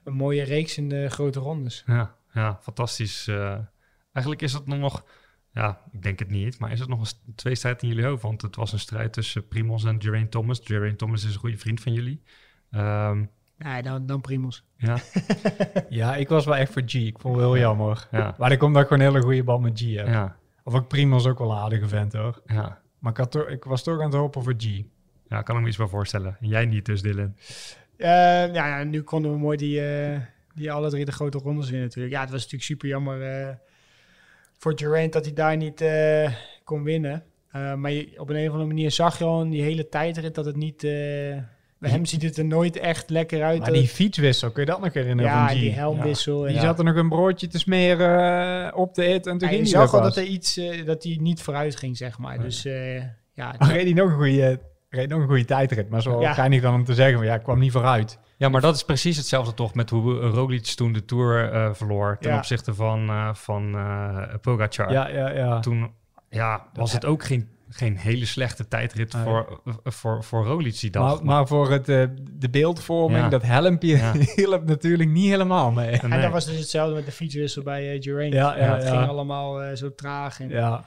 S8: een mooie reeks in de grote rondes.
S6: Ja, ja fantastisch. Uh, eigenlijk is het nog... Ja, ik denk het niet. Maar is het nog een tweestrijd in jullie hoofd? Want het was een strijd tussen Primoz en Geraint Thomas. Geraint Thomas is een goede vriend van jullie. Um,
S8: nee, dan, dan Primoz.
S6: Ja.
S7: ja, ik was wel echt voor G. Ik vond het heel jammer.
S6: Ja.
S7: Maar ik kom dat ik gewoon een hele goede band met G heb.
S6: Ja.
S7: Of ik Primoz ook wel een aardige vent, hoor.
S6: Ja.
S7: Maar ik, had to- ik was toch aan het hopen voor G.
S6: Ja, ik kan me iets bij voorstellen. En jij niet dus, Dylan?
S8: Uh, ja, ja, nu konden we mooi die, uh, die alle drie de grote rondes winnen natuurlijk. Ja, het was natuurlijk super jammer uh, voor Geraint dat hij daar niet uh, kon winnen. Uh, maar je, op een of andere manier zag je al in die hele tijdrit dat het niet... Uh, bij hem ziet het er nooit echt lekker uit.
S7: Maar die fietswissel, kun je dat nog herinneren?
S8: Ja,
S7: van G?
S8: die helmwissel.
S7: Ja. Die
S8: ja.
S7: zat er nog een broodje te smeren uh, op de hit en toen
S8: ja,
S7: ging
S8: je
S7: hij
S8: zag al
S7: vast.
S8: dat er iets, uh, dat hij niet vooruit ging, zeg maar.
S6: Nee.
S8: Dus uh, ja...
S7: Maar reed hij nog een goede, reed nog een goede tijdrit, maar zo
S8: Ja.
S7: geinig dan om te zeggen, maar ja, ik kwam niet vooruit.
S6: Ja, maar dat is precies hetzelfde toch met hoe Roglic toen de Tour uh, verloor ten
S8: Ja.
S6: opzichte van, uh, van uh, Pogacar.
S7: Ja, ja, ja.
S6: Toen ja, was het ook geen, geen hele slechte tijdrit
S7: Nee.
S6: voor, uh, voor, voor Roglic die dag.
S7: Maar, maar voor het, uh, de beeldvorming,
S6: Ja.
S7: dat helmpje,
S6: Ja.
S7: hielp natuurlijk niet helemaal mee.
S8: En
S6: Nee.
S8: dat was dus hetzelfde met de fietswissel bij uh, Geraint.
S7: Ja, ja,
S8: het
S7: ja.
S8: ging allemaal uh, zo traag. En,
S7: Ja,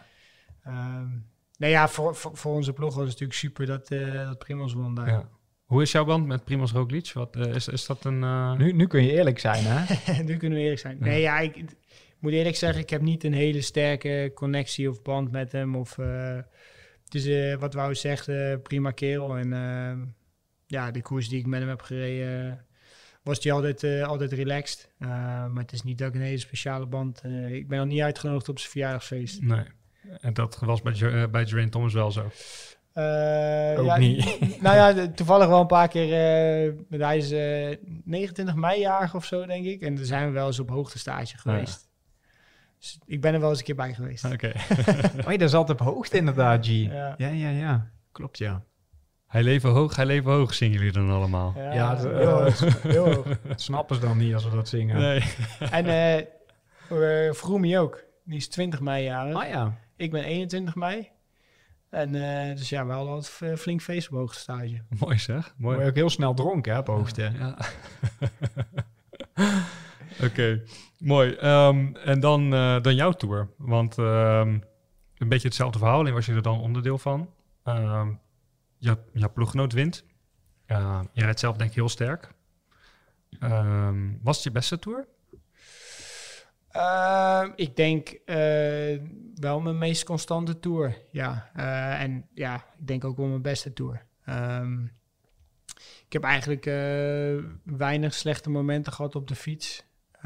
S8: um, nou ja, voor, voor, voor onze ploeg was het natuurlijk super dat, uh, dat Primoz won daar.
S6: Ja. Hoe is jouw band met Primoz Roglic? Wat, uh, is, is dat een... Uh...
S7: nu, nu kun je eerlijk zijn, hè?
S8: Nu kunnen we eerlijk zijn.
S6: Ja.
S8: Nee, ja, ik, ik moet eerlijk zeggen, ik heb niet een hele sterke connectie of band met hem. Of, uh, het is uh, wat Wou zegt, uh, prima kerel. En uh, ja, de koers die ik met hem heb gereden, uh, was hij altijd, uh, altijd relaxed. Uh, maar het is niet dat ik een hele speciale band... Uh, ik ben nog niet uitgenodigd op zijn verjaardagsfeest.
S6: Nee. En dat was bij, uh, bij Geraint Thomas wel zo.
S8: Uh,
S7: Ook
S8: ja,
S7: niet.
S8: Nou ja, de, toevallig wel een paar keer. Uh, hij is uh, negenentwintig mei jarig of zo, denk ik. En daar zijn we wel eens op hoogtestage geweest. Ja. Dus ik ben er wel eens een keer bij geweest.
S6: Oké.
S7: Okay. oh, dat zat op hoogte inderdaad, G.
S8: Ja,
S7: ja, ja. ja. Klopt, ja.
S6: Hij leven hoog, hij leven hoog, zingen jullie dan allemaal.
S8: Ja,
S7: Ja,
S8: heel,
S7: uh,
S8: hoog, heel hoog.
S7: Dat snappen ze dan niet als we dat zingen.
S6: Nee.
S8: En uh, uh, Vroomie ook. Die is twintig mei jarig.
S7: Ah ja.
S8: Ik ben eenentwintig mei. En uh, dus ja, we hadden altijd flink feest op hoogtestage.
S6: Mooi zeg. Mooi.
S7: Word je ook heel snel dronken, hè, op hoogte.
S6: Ja. ja. Oké, okay. Mooi. Um, en dan, uh, dan jouw tour. Want um, een beetje hetzelfde verhaal, alleen was je er dan onderdeel van. Um, je, je ploeggenoot wint. Uh, je rijdt zelf denk ik heel sterk. Um, was het je beste tour?
S8: Uh, ik denk uh, wel mijn meest constante tour, ja. Uh, en ja, ik denk ook wel mijn beste tour. Um, ik heb eigenlijk uh, weinig slechte momenten gehad op de fiets.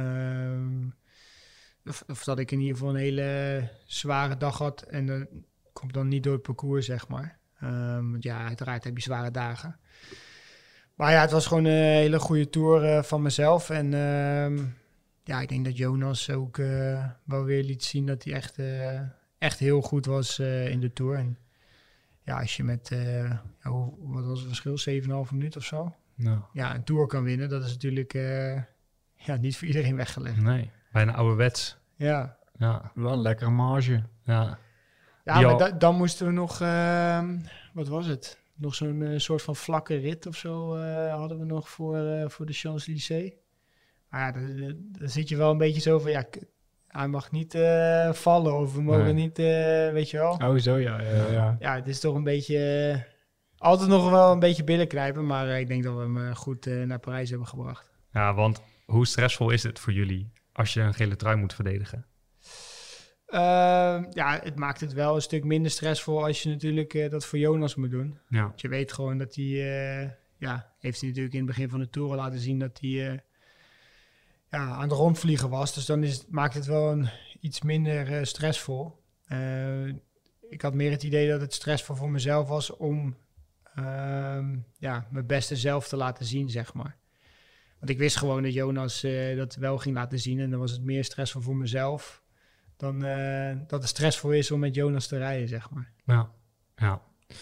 S8: Um, of, of dat ik in ieder geval een hele zware dag had. En dat komt dan niet door het parcours, zeg maar. Um, want ja, uiteraard heb je zware dagen. Maar ja, het was gewoon een hele goede tour uh, van mezelf. En... Um, Ja, ik denk dat Jonas ook uh, wel weer liet zien dat hij echt, uh, echt heel goed was uh, in de Tour. En ja, als je met, uh, ja, hoe, wat was het verschil, zeven komma vijf minuut of zo?
S6: Nou.
S8: Ja, een Tour kan winnen, dat is natuurlijk uh, ja, niet voor iedereen weggelegd.
S6: Nee, bijna ouderwets.
S8: Ja.
S6: Ja.
S7: Wel een lekkere marge.
S6: Ja,
S8: ja maar da- dan moesten we nog, uh, wat was het? Nog zo'n uh, soort van vlakke rit of zo uh, hadden we nog voor, uh, voor de Champs-Élysées. Maar ja, dan, dan zit je wel een beetje zo van, ja, hij mag niet uh, vallen of we mogen
S6: nee.
S8: niet, uh, weet je wel.
S7: Oh, zo, ja. Ja, ja.
S8: Ja, het is toch een beetje, uh, altijd nog wel een beetje billen knijpen, maar uh, ik denk dat we hem uh, goed uh, naar Parijs hebben gebracht.
S6: Ja, want hoe stressvol is het voor jullie als je een gele trui moet verdedigen?
S8: Uh, ja, het maakt het wel een stuk minder stressvol als je natuurlijk uh, dat voor Jonas moet doen.
S6: Ja.
S8: Want je weet gewoon dat hij, uh, ja, heeft hij natuurlijk in het begin van de Tour laten zien dat hij... Uh, Ja, aan de rondvliegen was. Dus dan is het, maakt het wel een, iets minder uh, stressvol. Uh, ik had meer het idee dat het stressvol voor mezelf was om uh, ja, mijn beste zelf te laten zien, zeg maar. Want ik wist gewoon dat Jonas uh, dat wel ging laten zien. En dan was het meer stressvol voor mezelf dan uh, dat het stressvol is om met Jonas te rijden, zeg maar.
S6: Ja, ja.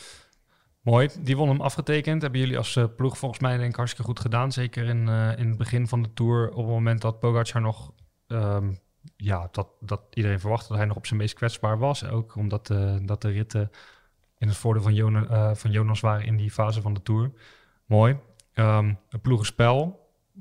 S6: Mooi, die won hem afgetekend. Hebben jullie als uh, ploeg volgens mij denk ik hartstikke goed gedaan. Zeker in, uh, in het begin van de Tour. Op het moment dat Pogacar nog... Um, ja, dat, dat iedereen verwachtte dat hij nog op zijn meest kwetsbaar was. Ook omdat uh, dat de ritten in het voordeel van, Jonas, uh, van Jonas waren in die fase van de Tour. Mooi. Um, een ploegenspel.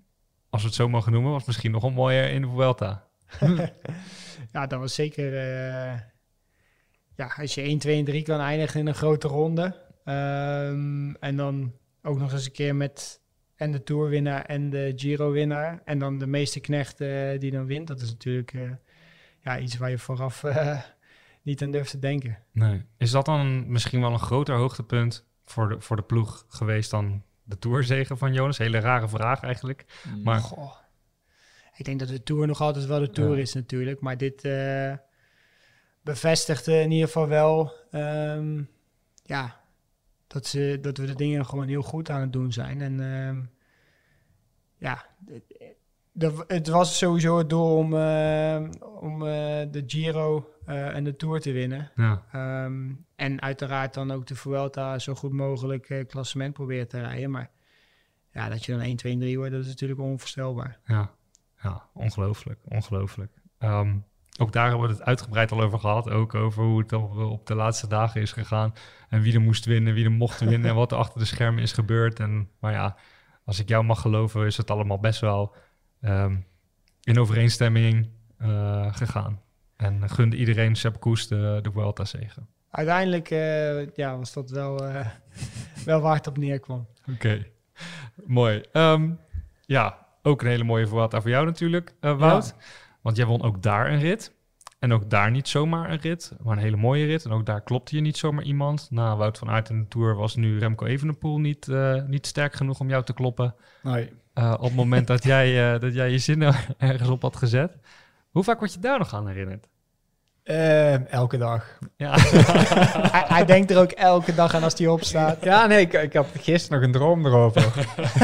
S6: als we het zo mogen noemen, was misschien nog wel mooier in de Vuelta.
S8: Ja, dat was zeker... Uh, ja, als je één, twee en drie kan eindigen in een grote ronde. Um, en dan ook nog eens een keer met en de Tourwinnaar en de Giro-winnaar. En dan de meeste knecht uh, die dan wint. Dat is natuurlijk uh, ja, iets waar je vooraf uh, niet aan durft te denken.
S6: Nee. Is dat dan misschien wel een groter hoogtepunt voor de, voor de ploeg geweest dan de Tourzege van Jonas? Hele rare vraag eigenlijk. Maar...
S8: Goh. Ik denk dat de Tour nog altijd wel de Tour ja. is natuurlijk. Maar dit uh, bevestigt uh, in ieder geval wel... Um, ja, dat, ze, dat we de dingen gewoon heel goed aan het doen zijn. En um, ja, de, het was sowieso het doel om, uh, om uh, de Giro uh, en de Tour te winnen.
S6: Ja.
S8: Um, en uiteraard dan ook de Vuelta zo goed mogelijk uh, klassement proberen te rijden. Maar ja, dat je dan één, twee en drie wordt, dat is natuurlijk onvoorstelbaar.
S6: Ja. Ja, ongelooflijk, ongelooflijk. Um, ook daar hebben we het uitgebreid al over gehad. Ook over hoe het op, op de laatste dagen is gegaan. En wie er moest winnen, wie er mocht winnen. En wat er achter de schermen is gebeurd. En, maar ja, als ik jou mag geloven, is het allemaal best wel um, in overeenstemming uh, gegaan. En gunde iedereen Sepp Kuss de, de Vuelta-zege.
S8: Uiteindelijk uh, ja, was dat wel, uh, wel waar het op neerkwam.
S6: Oké, okay. Mooi. Um, ja... Ook een hele mooie Vuelta voor jou natuurlijk, uh, Wout. Ja. Want jij won ook daar een rit. En ook daar niet zomaar een rit, maar een hele mooie rit. En ook daar klopte je niet zomaar iemand. Na Wout van Aert in de Tour was nu Remco Evenepoel niet, uh, niet sterk genoeg om jou te kloppen.
S8: Nee.
S6: Uh, op het moment dat jij, uh, dat jij je zinnen ergens op had gezet. Hoe vaak word je daar nog aan herinnerd?
S8: Uh, elke dag.
S6: Ja.
S8: hij, hij denkt er ook elke dag aan als hij opstaat.
S7: Ja, nee, ik, ik had gisteren nog een droom erover.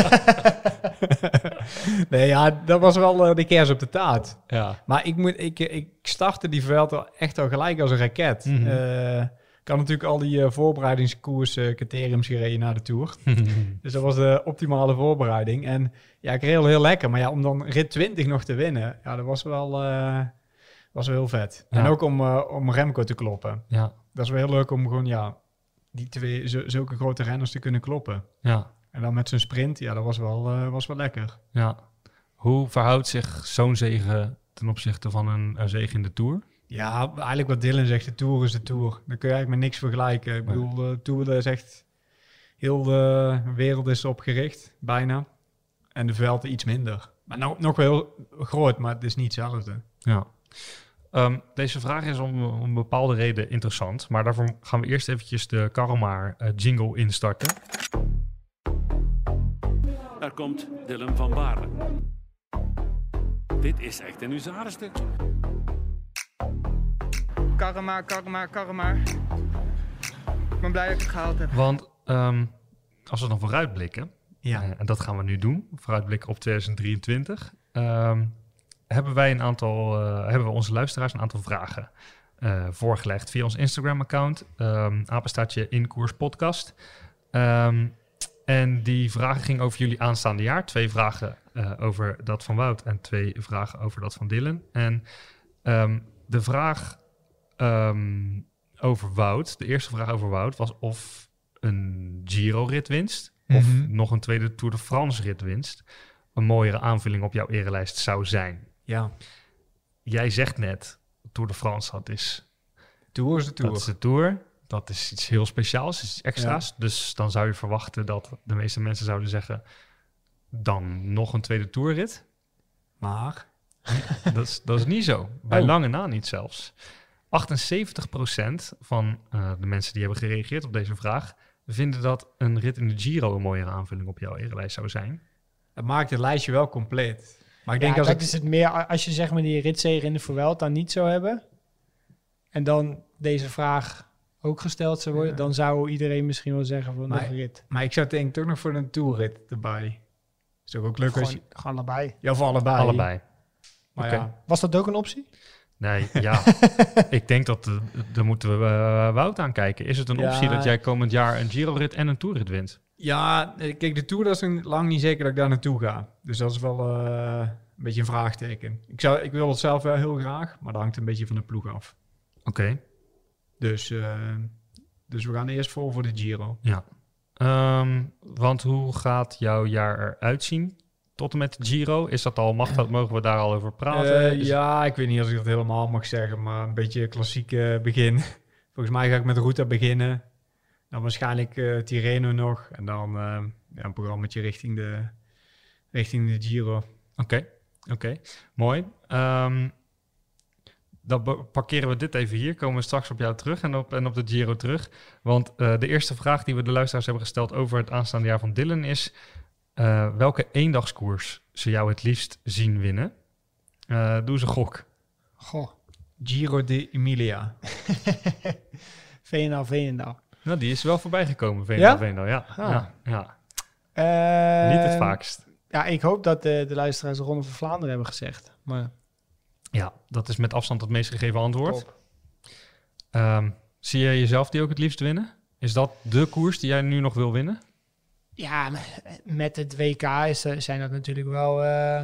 S7: Nee, ja, dat was wel uh, de kers op de taart.
S6: Ja.
S7: Maar ik, moet, ik, ik startte die Vuelta echt al gelijk als een raket. Mm-hmm. Uh, ik had natuurlijk al die uh, voorbereidingskoers, uh, criteriums gereden naar de Tour. Dus dat was de optimale voorbereiding. En ja, ik reed heel, heel lekker. Maar ja, om dan rit twintig nog te winnen, ja, dat was wel... Uh, was wel heel vet. Ja. En ook om, uh, om Remco te kloppen.
S6: Ja.
S7: Dat is wel heel leuk om gewoon, ja, die twee z- zulke grote renners te kunnen kloppen.
S6: Ja.
S7: En dan met zijn sprint, ja, dat was wel, uh, was wel lekker.
S6: Ja. Hoe verhoudt zich zo'n zege ten opzichte van een, een zege in de Tour?
S7: Ja, eigenlijk wat Dylan zegt, de Tour is de Tour. Daar kun je eigenlijk met niks vergelijken. Ik bedoel, de Tour is echt... Heel de wereld is opgericht, bijna. En de Vuelta iets minder. Maar nog, nog wel heel groot, maar het is niet hetzelfde.
S6: Ja. Um, deze vraag is om, om een bepaalde reden interessant. Maar daarvoor gaan we eerst eventjes de Karma uh, jingle instarten.
S9: Daar komt Dylan van Baarle. Dit is echt een huzarenstuk.
S10: Karma, karma, karma. Ik ben blij dat ik het gehaald heb.
S6: Want um, als we dan vooruitblikken,
S7: ja.
S6: uh, en dat gaan we nu doen, vooruitblikken op twintig drieëntwintig... Um, hebben wij een aantal, uh, hebben we onze luisteraars een aantal vragen uh, voorgelegd via ons Instagram-account, um, apenstaartje in koers podcast. Um, en die vragen gingen over jullie aanstaande jaar. Twee vragen uh, over dat van Wout en twee vragen over dat van Dylan. En um, de vraag um, over Wout, de eerste vraag over Wout was of een Giro-ritwinst mm-hmm. of nog een tweede Tour de France-ritwinst een mooiere aanvulling op jouw erelijst zou zijn.
S7: Ja.
S6: Jij zegt net, Tour de France, dat is...
S7: Tour is de Tour.
S6: Dat is de Tour. Dat is iets heel speciaals, iets extra's. Ja. Dus dan zou je verwachten dat de meeste mensen zouden zeggen... dan nog een tweede Tourrit.
S7: Maar?
S6: dat, is, dat is niet zo. Bij
S7: oh.
S6: lange na niet zelfs. achtenzeventig procent van uh, de mensen die hebben gereageerd op deze vraag... vinden dat een rit in de Giro een mooiere aanvulling op jouw erelijst zou zijn.
S7: Het maakt het lijstje wel compleet. Maar ik
S8: ja,
S7: denk als
S8: dat
S7: ik...
S8: is het meer als je zeg maar die ritzege in de Vuelta niet zou hebben en dan deze vraag ook gesteld zou worden, ja. dan zou iedereen misschien wel zeggen van
S7: maar,
S8: nog een rit.
S7: Maar ik zou denk toch nog voor een tourrit erbij. Is ook, ook leuk
S8: gewoon,
S7: als je...
S8: Gewoon allebei.
S7: Ja, voor allebei.
S6: Allebei.
S7: Maar
S6: okay.
S7: ja.
S8: Was dat ook een optie?
S6: Nee, ja. ik denk dat uh, daar moeten we uh, Wout aan kijken. Is het een ja. optie dat jij komend jaar een Giro-rit en een Tourrit wint?
S7: Ja, kijk, de Tour, dat is een, lang niet zeker dat ik daar naartoe ga. Dus dat is wel uh, een beetje een vraagteken. Ik, zou, ik wil het zelf wel heel graag, maar dat hangt een beetje van de ploeg af.
S6: Oké. Okay.
S7: Dus, uh, dus we gaan eerst vol voor de Giro.
S6: Ja. Um, want hoe gaat jouw jaar eruit zien tot en met de Giro? Is dat al, mag dat, mogen we daar al over praten?
S7: Uh,
S6: Is
S7: ja, ik weet niet of ik dat helemaal mag zeggen, maar een beetje klassiek uh, begin. Volgens mij ga ik met de Ruta beginnen. Dan waarschijnlijk uh, Tirreno nog. En dan uh, ja, een programmaatje richting de, richting de Giro.
S6: Oké, okay. oké. Okay. Mooi. Um, dan parkeren we dit even hier. Komen we straks op jou terug en op, en op de Giro terug. Want uh, de eerste vraag die we de luisteraars hebben gesteld over het aanstaande jaar van Dylan is... Uh, welke eendagskoers zou jou het liefst zien winnen? Uh, doe eens een gok.
S8: Goh.
S7: Giro de Emilia.
S8: Veenendaal, Veenendaal.
S6: Nou, die is wel voorbij gekomen, Veenendaal,
S8: ja?
S6: Veenendaal. Ja,
S8: ah.
S6: ja, ja.
S8: Uh,
S6: Niet het vaakst.
S8: Ja, ik hoop dat de, de luisteraars de Ronde van Vlaanderen hebben gezegd. Maar...
S6: Ja, dat is met afstand het meest gegeven antwoord. Um, zie je jezelf die ook het liefst winnen? Is dat de koers die jij nu nog wil winnen?
S8: Ja, met het W K is, zijn dat natuurlijk wel uh,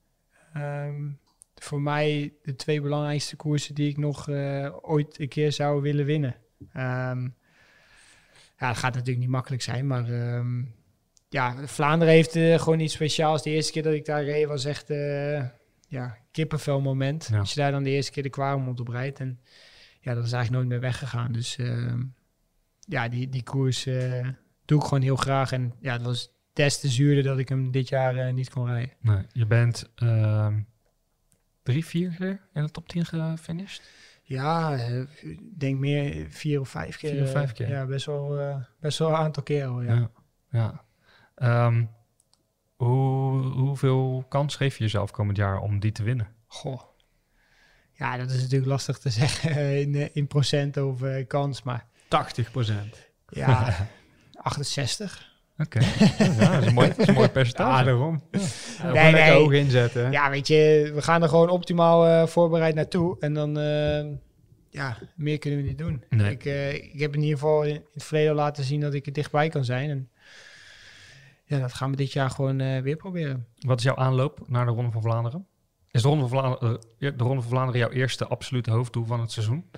S8: um, voor mij de twee belangrijkste koersen die ik nog uh, ooit een keer zou willen winnen. Um, ja, dat gaat natuurlijk niet makkelijk zijn, maar um, ja, Vlaanderen heeft uh, gewoon iets speciaals. De eerste keer dat ik daar reed was echt uh, ja, kippenvel moment. Ja. Als je daar dan de eerste keer de Kwaremond op rijdt. En ja, dat is eigenlijk nooit meer weggegaan. Dus uh, ja, die, die koers... Uh, doe ik gewoon heel graag. En ja, het was des te zuurder dat ik hem dit jaar uh, niet kon rijden.
S6: Nee, je bent uh, drie, vier keer in de top tien gefinished?
S8: Ja, ik uh, denk meer vier of vijf keer.
S6: Vier of vijf keer?
S8: Uh, ja, best wel, uh, best wel een aantal keer al, ja.
S6: ja, ja. Um, hoe, hoeveel kans geef je jezelf komend jaar om die te winnen?
S8: Goh. Ja, dat is natuurlijk lastig te zeggen in, in procent of uh, kans, maar...
S7: tachtig procent.
S8: Ja... achtenzestig.
S6: Oké, okay. Ja, dat is een mooi, dat is een mooi percentage.
S7: Ja, daarom. Ja.
S8: Ja, nee, nee.
S7: Hoog inzetten.
S8: Ja, weet je, we gaan er gewoon optimaal uh, voorbereid naartoe. En dan, uh, ja, meer kunnen we niet doen.
S6: Nee.
S8: Ik, uh, ik heb in ieder geval in het verleden laten zien dat ik er dichtbij kan zijn. En ja, dat gaan we dit jaar gewoon uh, weer proberen.
S6: Wat is jouw aanloop naar de Ronde van Vlaanderen? Is de Ronde van Vlaanderen, uh, de Ronde van Vlaanderen jouw eerste absolute hoofddoel van het seizoen?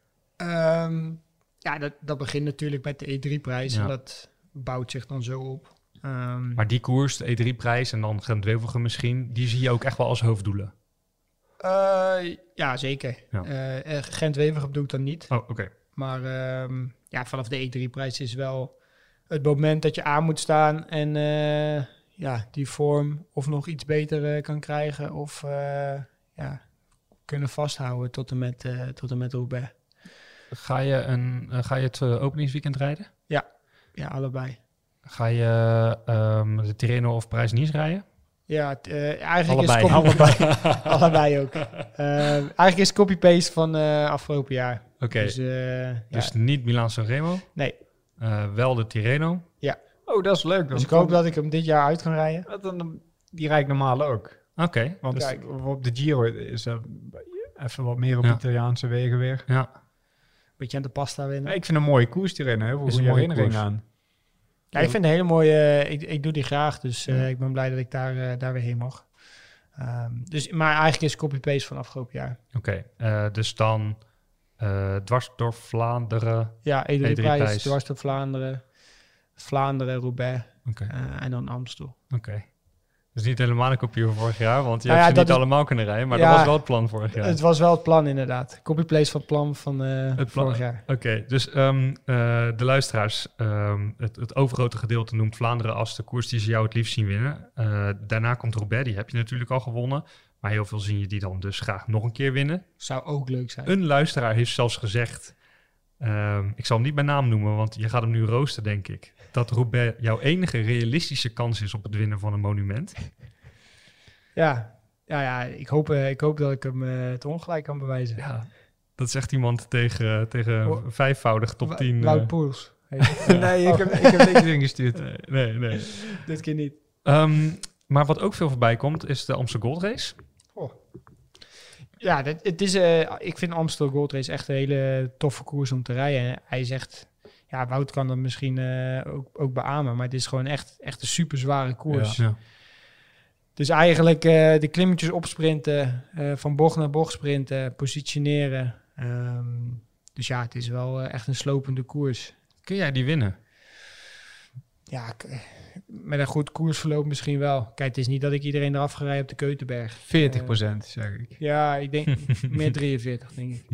S8: Um, Ja, dat, dat begint natuurlijk met de E drie prijs. Ja. En dat bouwt zich dan zo op. Um,
S6: maar die koers, de E drie prijs en dan Gent-Wevelgem misschien... die zie je ook echt wel als hoofddoelen?
S8: Uh, ja, zeker.
S6: Ja.
S8: Uh, Gent-Wevelgem doe ik dan niet.
S6: Oh, oké. Okay.
S8: Maar um, ja, vanaf de E drie prijs is wel het moment dat je aan moet staan... en uh, ja, die vorm of nog iets beter uh, kan krijgen... of uh, ja, kunnen vasthouden tot en met, uh, tot en met Roubaix.
S6: Ga je, een, uh, ga je het uh, openingsweekend rijden?
S8: Ja, ja, allebei.
S6: Ga je um, de Tirreno of Parijs-Nice rijden?
S8: Ja, t, uh, eigenlijk
S6: allebei.
S8: is allebei. allebei ook. Uh, eigenlijk is copy-paste van uh, afgelopen jaar.
S6: Oké, okay.
S8: Dus, uh,
S6: dus
S8: ja.
S6: niet Milaan-San Remo?
S8: Nee.
S6: Uh, wel de Tirreno?
S8: Ja.
S7: Oh, dat is leuk. Dan
S8: dus ik hoop dat ik hem dit jaar uit kan rijden.
S7: Dan, die rijd ik normaal ook.
S6: Oké. Okay.
S7: Want
S6: dus
S7: kijk, op de Giro is er even wat meer op ja. Italiaanse wegen weer.
S6: Ja.
S8: Beetje aan de pasta winnen.
S7: Ja, ik vind een mooie koers erin. Heel veel goede herinnering aan.
S8: Ja, ik vind een hele mooie... Uh, ik, ik doe die graag, dus uh, ja. ik ben blij dat ik daar, uh, daar weer heen mag. Um, dus, maar eigenlijk is copy-paste van afgelopen jaar.
S6: Oké, okay, uh, dus dan uh, dwars door Vlaanderen.
S8: Ja, E drie prijs, dwars door Vlaanderen. Vlaanderen, Roubaix
S6: okay.
S8: uh, en dan Amstel.
S6: Oké. Okay. Dus niet helemaal een kopie van vorig jaar, want je
S8: nou
S6: hebt
S8: ja,
S6: ze niet
S8: is,
S6: allemaal kunnen rijden, maar
S8: ja,
S6: dat was wel het plan vorig jaar.
S8: Het was wel het plan inderdaad. Copy-paste van het plan van uh,
S6: het
S8: plan. vorig jaar.
S6: Oké, okay, dus um, uh, de luisteraars, um, het, het overgrote gedeelte noemt Vlaanderen als de koers die ze jou het liefst zien winnen. Uh, daarna komt Roubaix, die heb je natuurlijk al gewonnen, maar heel veel zien je die dan dus graag nog een keer winnen.
S8: Zou ook leuk zijn.
S6: Een luisteraar heeft zelfs gezegd, um, ik zal hem niet bij naam noemen, want je gaat hem nu roosten denk ik, dat Roubaix jouw enige realistische kans is op het winnen van een monument.
S8: Ja, ja, ja ik, hoop, uh, ik hoop dat ik hem uh, het ongelijk kan bewijzen.
S6: Ja, dat zegt iemand tegen, tegen oh, vijfvoudig top tien.
S8: Wout Poels.
S7: nee, ik heb, ik heb niks ingestuurd.
S6: Nee, nee, nee.
S8: Dit keer niet.
S6: Um, maar wat ook veel voorbij komt, is de Amstel Gold Race.
S8: Oh. Ja, dat, het is, uh, ik vind Amstel Gold Race echt een hele toffe koers om te rijden. Hij zegt, ja, Wout kan dat misschien uh, ook, ook beamen, maar het is gewoon echt, echt een super zware koers.
S6: Ja. Ja.
S8: Dus eigenlijk uh, de klimmetjes opsprinten, uh, van bocht naar bocht sprinten, positioneren. Um, dus ja, het is wel uh, echt een slopende koers.
S6: Kun jij die winnen?
S8: Ja, k- met een goed koersverloop misschien wel. Kijk, het is niet dat ik iedereen eraf ga rijden op de Keutenberg.
S7: veertig procent zeg ik.
S8: Ja, ik denk meer drieënveertig, denk ik.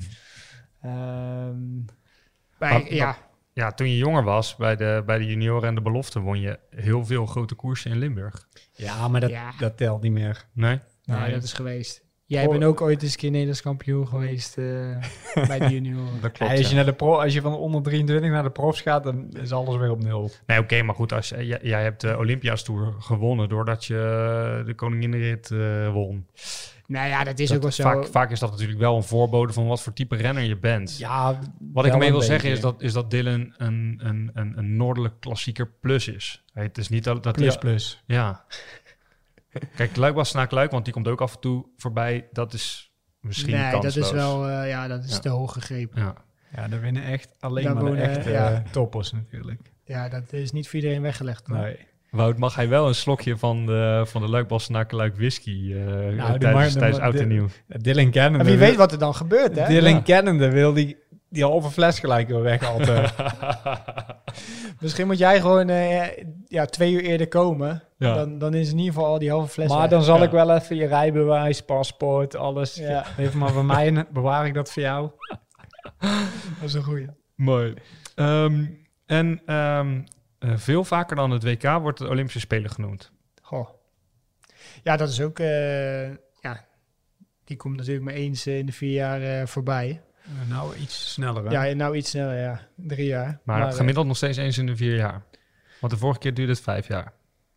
S8: Ehm, maar
S6: Maar-
S8: ik- ja,
S6: Ja, toen je jonger was, bij de, bij de junioren en de belofte, won je heel veel grote koersen in Limburg.
S7: Ja, maar dat,
S8: Ja.
S7: dat telt niet meer.
S6: Nee?
S8: nee,
S7: Nee.
S8: dat is geweest. Jij
S7: Oh.
S8: bent ook ooit eens een keer Nederlands kampioen geweest eh, bij de junioren.
S6: Dat
S7: Ja,
S6: klopt,
S7: als, je
S6: ja.
S7: naar de pro, als je van onder drieëntwintig naar de profs gaat, dan is alles weer op nul.
S6: Nee, oké, maar goed, als, jij, jij hebt de Olympia's Tour gewonnen doordat je de Koninginnenrit eh won.
S8: Nou ja, dat is
S6: Dat-
S8: ook wel zo.
S6: vaak, vaak is dat natuurlijk wel een voorbode van wat voor type renner je bent.
S7: Ja,
S6: Wat ik ermee wil zeggen is dat, is dat Dylan een, een, een, een noordelijk klassieker plus is. Hey, het is niet dat... dat
S7: plus
S6: hij-
S7: plus.
S6: Ja. Kijk, Luik was naar Luik, want die komt ook af en toe voorbij. Dat is misschien
S8: nee,
S6: kansloos.
S8: dat is wel, eh, ja, dat is
S6: Ja.
S8: te hoog gegrepen.
S6: Ja.
S7: Ja, daar winnen echt alleen
S8: Daar
S7: maar de
S8: wonen,
S7: echte
S8: ja.
S7: eh, toppers natuurlijk.
S8: Ja, dat is niet voor iedereen weggelegd. hoor.
S7: Nee.
S6: Wout, mag hij wel een slokje van de, van de Luik naar Luik whisky uh,
S7: Nou, die
S6: tijdens,
S7: mag-
S6: tijdens
S7: de-
S6: oud en
S7: de-
S6: nieuw?
S7: Dylan kennende.
S8: Maar wie weet wat er dan gebeurt, hè?
S7: Dylan
S8: Ja.
S7: kennende wil die, die halve fles gelijk weer weg altijd.
S8: Misschien moet jij gewoon eh, ja, twee uur eerder komen.
S6: Ja.
S8: Dan, dan is in ieder geval al die halve fles
S7: maar
S8: weg.
S7: dan zal
S6: Ja.
S7: ik wel even je rijbewijs, paspoort, alles.
S8: Ja.
S7: Even maar van mij en bewaar ik dat voor jou.
S8: Dat is een goeie.
S6: Mooi. Ehm, en ehm, uh, veel vaker dan het W K wordt de Olympische Spelen genoemd.
S8: Goh. Ja, dat is ook... eh, ja, die komt natuurlijk maar eens eh, in de vier jaar eh, voorbij.
S7: Uh, nou, iets sneller hè?
S8: Ja, nou iets sneller, ja. Drie jaar.
S6: Maar,
S8: eh,
S6: gemiddeld nog steeds eens in de vier jaar. Want de vorige keer duurde het vijf jaar.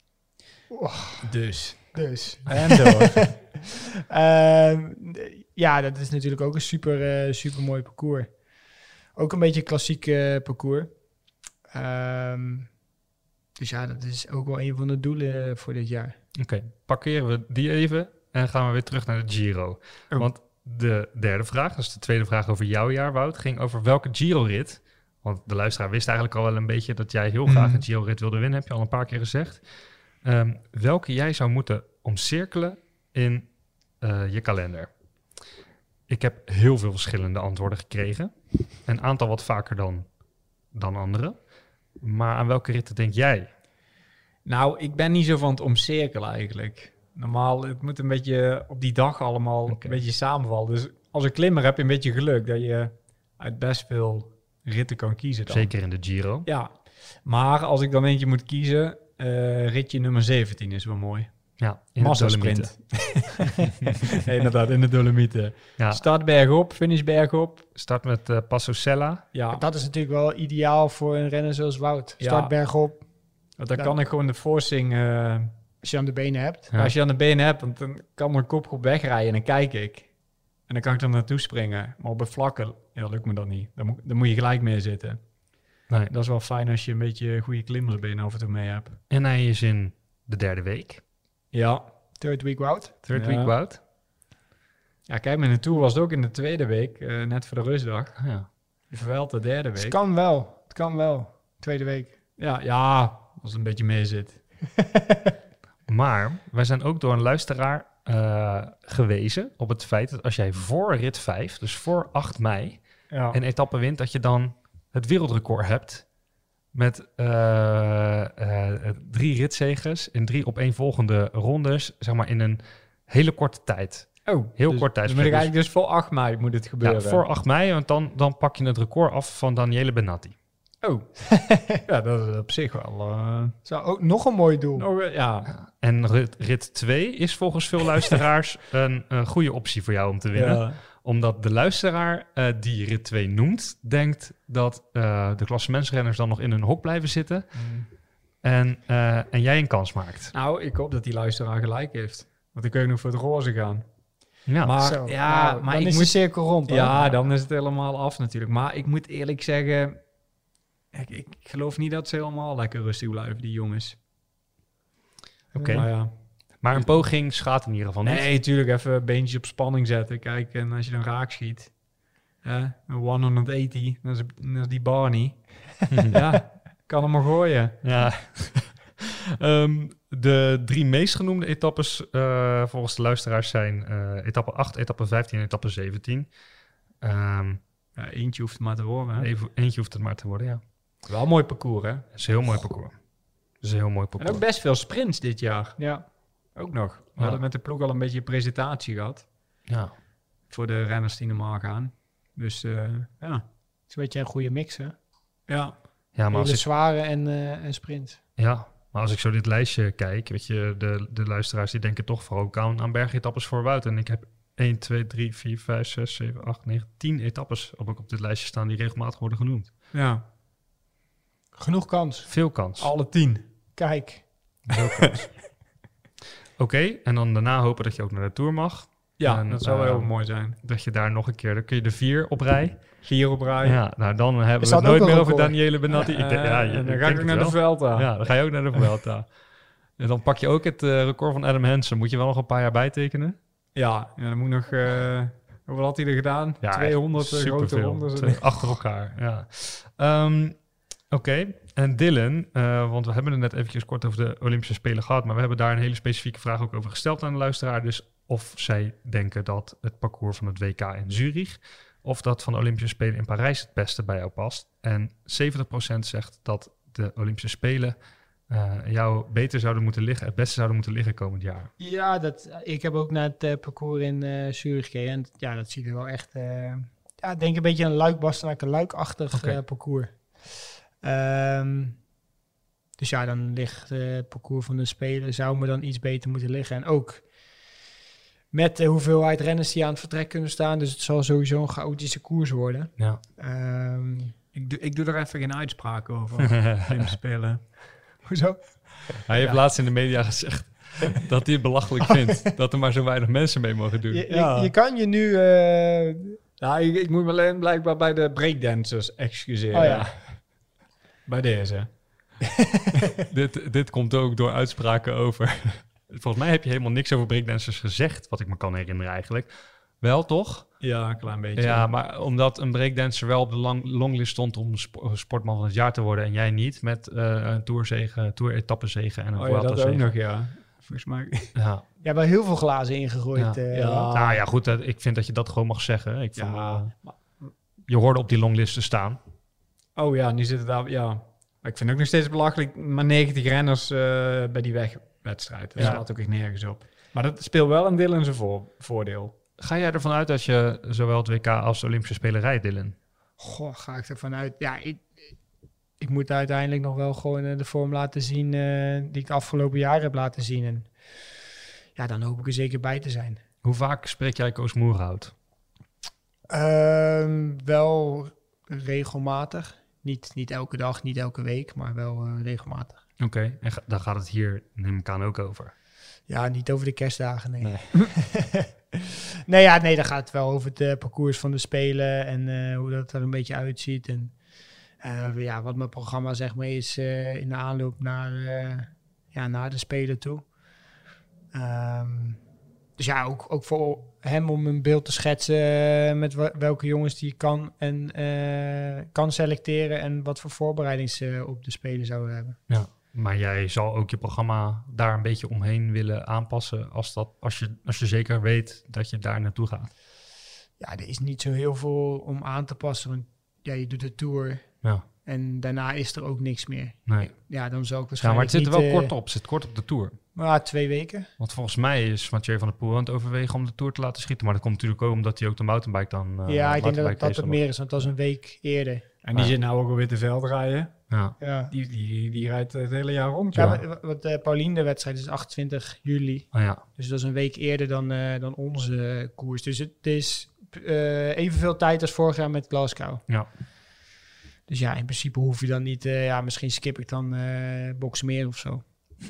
S7: Dus.
S8: Dus.
S7: En door.
S8: Ehm, ja, dat is natuurlijk ook een super, uh, super mooi parcours. Ook een beetje een klassiek uh, parcours. Ehm, dus ja, dat is ook wel een van de doelen uh, voor dit jaar.
S6: Oké, okay, parkeren we die even en gaan we weer terug naar de Giro. Oh. Want de derde vraag, dat is de tweede vraag over jouw jaar, Wout, ging over welke Giro-rit. Want de luisteraar wist eigenlijk al wel een beetje dat jij heel graag een Giro-rit wilde winnen, heb je al een paar keer gezegd. Um, welke jij zou moeten omcirkelen in uh, je kalender. Ik heb heel veel verschillende antwoorden gekregen. Een aantal wat vaker dan, dan andere. Maar aan welke ritten denk jij?
S7: Nou, ik ben niet zo van het omcirkelen eigenlijk. Normaal, het moet een beetje op die dag allemaal okay. een beetje samenvallen. Dus als een klimmer heb je een beetje geluk dat je uit best veel ritten kan kiezen dan.
S6: Zeker in de Giro.
S7: Ja, maar als ik dan eentje moet kiezen, uh, ritje nummer zeventien is wel mooi.
S6: Ja, in de Dolomieten.
S7: Nee, inderdaad, in de Dolomieten. Ja. Start bergop, finish bergop.
S6: Start met uh, Passo Sella.
S8: Ja. Dat is natuurlijk wel ideaal voor een renner zoals Wout. Start ja. bergop.
S7: Want dan, dan kan ik gewoon de forcing... Uh,
S8: als je aan de benen hebt.
S7: Ja. Als je aan de benen hebt, want dan kan mijn kopgroep wegrijden en dan kijk ik. En dan kan ik er naartoe springen. Maar op het vlakke, ja, lukt me dat niet. Dan moet, dan moet je gelijk mee zitten. Nee. Dat is wel fijn als je een beetje goede klimmersbenen af en toe mee hebt.
S6: En hij is in de derde week.
S7: Ja.
S8: Third week Wout.
S6: Third
S7: ja.
S6: week Wout.
S7: Ja, kijk, met de Tour was het ook in de tweede week, uh, net voor de rustdag.
S6: Ja.
S7: Je verwelt de derde week.
S8: Dus het kan wel. Het kan wel. Tweede week.
S7: Ja, ja, als het een beetje mee zit.
S6: Maar wij zijn ook door een luisteraar uh, gewezen op het feit dat als jij voor rit vijf, dus voor acht mei, ja. een etappe wint, dat je dan het wereldrecord hebt met uh, uh, drie ritzegers in drie opeenvolgende rondes, zeg maar in een hele korte tijd.
S7: Oh,
S6: heel
S7: dus,
S6: kort tijd.
S7: Dus moet ik eigenlijk dus voor acht mei moet het gebeuren?
S6: Ja, voor acht mei, want dan, dan pak je het record af van Daniele Benatti.
S7: Oh, ja, dat is op zich wel... Uh,
S8: Zou ook nog een mooi doel.
S7: Nog, uh, ja.
S6: En rit, rit twee is volgens veel luisteraars een, een goede optie voor jou om te winnen. Ja. Omdat de luisteraar uh, die rit twee noemt, denkt dat uh, de klassementsrenners dan nog in hun hok blijven zitten. Mm. En, uh, en jij een kans maakt.
S7: Nou, ik hoop dat die luisteraar gelijk heeft. Want dan kun je nog voor het roze gaan.
S6: Ja,
S7: maar,
S8: Zo,
S7: ja,
S8: nou,
S7: maar
S8: dan
S7: ik
S8: is
S7: moet,
S8: de cirkel rond.
S7: Ja, ja, dan is het helemaal af natuurlijk. Maar ik moet eerlijk zeggen... Ik, ik geloof niet dat ze helemaal lekker rustig blijven, die jongens.
S6: Oké. Okay.
S7: Maar, ja.
S6: maar een poging schaadt in ieder geval niet.
S7: Nee, natuurlijk even beentjes op spanning zetten. Kijk, en als je dan raak schiet... Uh, een honderdtachtig, dat is, dat is die Barney. Ja, kan hem maar gooien.
S6: Ja. um, de drie meest genoemde etappes uh, volgens de luisteraars zijn uh, etappe acht, etappe vijftien en etappe zeventien. Um,
S7: ja, eentje hoeft het maar te worden. Hè?
S6: Even, eentje hoeft het maar te worden, ja.
S7: Wel een mooi parcours, hè?
S6: Het is een heel mooi parcours. is een heel mooi
S7: En
S6: parcours.
S7: ook best veel sprints dit jaar.
S8: Ja.
S7: Ook nog. We
S6: Ja.
S7: hadden met de ploeg al een beetje een presentatie gehad.
S6: Ja.
S7: Voor de renners die normaal gaan. Dus uh, ja.
S8: Het is een beetje een goede mix, hè?
S7: Ja.
S6: Ja, maar
S8: Hele
S6: als ik,
S8: zware en, uh, en sprint.
S6: ja, maar als ik zo dit lijstje kijk, weet je, de, de luisteraars die denken toch vooral ook aan, aan bergetappes voor Wout. En ik heb één, twee, drie, vier, vijf, zes, zeven, acht, negen, tien etappes op, op dit lijstje staan die regelmatig worden genoemd.
S7: Ja.
S8: Genoeg kans.
S6: Veel kans.
S7: Alle tien.
S8: Kijk.
S6: Veel kans. Oké, okay, en dan daarna hopen dat je ook naar de Tour mag.
S7: Ja,
S6: en,
S7: dat zou wel
S6: uh,
S7: heel mooi zijn.
S6: Dat je daar nog een keer, dan kun je de vier op rij.
S7: Vier op rij.
S6: Ja, nou dan hebben
S8: Is
S6: we het
S8: dat ook
S6: nooit
S8: een
S6: meer over
S8: record?
S6: Daniele Benatti.
S7: Uh,
S6: ik denk, ja, je,
S7: en dan
S6: ik
S7: ga ik
S6: denk
S7: ook naar
S6: het
S7: de
S6: wel.
S7: Vuelta.
S6: Ja, dan ga je ook naar de Vuelta. En dan pak je ook het uh, record van Adam Hansen. Moet je wel nog een paar jaar bijtekenen?
S7: Ja, ja dan moet nog... Uh, hoeveel had hij er gedaan?
S6: Ja,
S7: tweehonderd grote rondes.
S6: Twee, achter elkaar, ja. Um, Oké, okay. En Dylan, uh, want we hebben het net eventjes kort over de Olympische Spelen gehad, maar we hebben daar een hele specifieke vraag ook over gesteld aan de luisteraar. Dus of zij denken dat het parcours van het W K in Zurich of dat van de Olympische Spelen in Parijs het beste bij jou past. En zeventig procent zegt dat de Olympische Spelen uh, jou beter zouden moeten liggen, het beste zouden moeten liggen komend jaar.
S8: Ja, dat, ik heb ook naar het uh, parcours in uh, Zurich gekeken. En ja, dat ziet er wel echt... Uh, ja, ik denk een beetje een Luik-Bastenaken, een Luik-achtig
S6: Okay.
S8: uh, parcours. Um, dus ja, dan ligt uh, het parcours van de Spelen, zou me dan iets beter moeten liggen. En ook met de hoeveelheid renners die aan het vertrek kunnen staan. Dus het zal sowieso een chaotische koers worden.
S6: Ja.
S8: Um,
S7: ik, doe, ik doe er even geen uitspraak over. Olympische Spelen.
S8: Hoezo?
S6: Hij heeft
S8: ja.
S6: laatst in de media gezegd dat hij het belachelijk vindt dat er maar zo weinig mensen mee mogen doen.
S8: Je,
S7: ja.
S8: je, je kan je nu... Uh,
S7: ja, ik, ik moet me alleen blijkbaar bij de breakdancers excuseren.
S8: Oh ja.
S7: Bij deze.
S6: dit, dit komt ook door uitspraken over... Volgens mij heb je helemaal niks over breakdancers gezegd, wat ik me kan herinneren eigenlijk. Wel, toch?
S7: Ja, een klein beetje.
S6: Ja, maar omdat een breakdancer wel op de lang, longlist stond om sp- sportman van het jaar te worden en jij niet, met uh, een tourzege, tour-etappenzege en een
S7: oh, ja, dat
S6: zege.
S7: ook nog, ja. Volgens mij.
S6: Ja.
S8: Je hebt wel heel veel glazen ingegooid.
S6: Ja.
S8: Uh,
S6: ja. Nou ja, goed, uh, ik vind dat je dat gewoon mag zeggen. Ik vond,
S7: ja.
S6: uh, je hoorde op die longlist te staan.
S7: Oh ja, nu zit het daar, ja. Maar ik vind het ook nog steeds belachelijk, maar negentig renners uh, bij die wegwedstrijd. Dat
S6: ja.
S7: slaat ook echt nergens op. Maar dat speelt wel een deel in zijn voor, voordeel.
S6: Ga jij ervan uit dat je zowel het W K als de Olympische Spelen rijdt, Dylan?
S8: Goh, ga ik ervan uit. Ja, ik, ik moet uiteindelijk nog wel gewoon uh, de vorm laten zien uh, die ik de afgelopen jaren heb laten zien. En ja, dan hoop ik er zeker bij te zijn.
S6: Hoe vaak spreek jij Koos Moerhout?
S8: Um, wel regelmatig. Niet, niet elke dag, niet elke week, maar wel uh, regelmatig.
S6: Oké, okay. En ga, dan gaat het hier, neem ik aan, ook over.
S8: Ja, niet over de kerstdagen, nee.
S6: Nee,
S8: nee, ja, nee, dan gaat het wel over het uh, parcours van de Spelen en uh, hoe dat er een beetje uitziet. En uh, ja, wat mijn programma zeg maar is uh, in de aanloop naar, uh, ja, naar de Spelen toe. Um, dus ja, ook, ook voor hem om een beeld te schetsen met w- welke jongens die kan en uh, kan selecteren en wat voor voorbereidings uh, op de Spelen zouden hebben.
S6: Ja. Maar jij zal ook je programma daar een beetje omheen willen aanpassen als, dat, als, je, als je zeker weet dat je daar naartoe gaat.
S8: Ja, er is niet zo heel veel om aan te passen, want ja, je doet de Tour
S6: ja.
S8: en daarna is er ook niks meer.
S6: Nee.
S8: Ja, dan zou ik waarschijnlijk
S6: Ja, maar het zit er wel
S8: niet,
S6: kort
S8: uh,
S6: op. Het zit kort op de Tour.
S8: Maar twee weken.
S6: Want volgens mij is Mathieu van der Poel aan het overwegen om de Tour te laten schieten. Maar dat komt natuurlijk ook omdat hij ook de mountainbike dan... Uh,
S8: ja, ik denk dat dat het meer is, want dat is een week eerder.
S7: En die
S6: ja.
S7: zit nou ook alweer te veld rijden.
S6: Ja.
S8: Ja.
S7: Die, die, die rijdt het hele jaar rond.
S8: Ja,
S7: Ja.
S8: wat, wat uh, Paulien de wedstrijd is achtentwintig juli.
S6: Oh, ja.
S8: Dus dat is een week eerder dan, uh, dan onze uh, koers. Dus het is uh, evenveel tijd als vorig jaar met Glasgow.
S6: Ja.
S8: Dus ja, in principe hoef je dan niet... Uh, ja, misschien skip ik dan uh, Boxmeer of zo.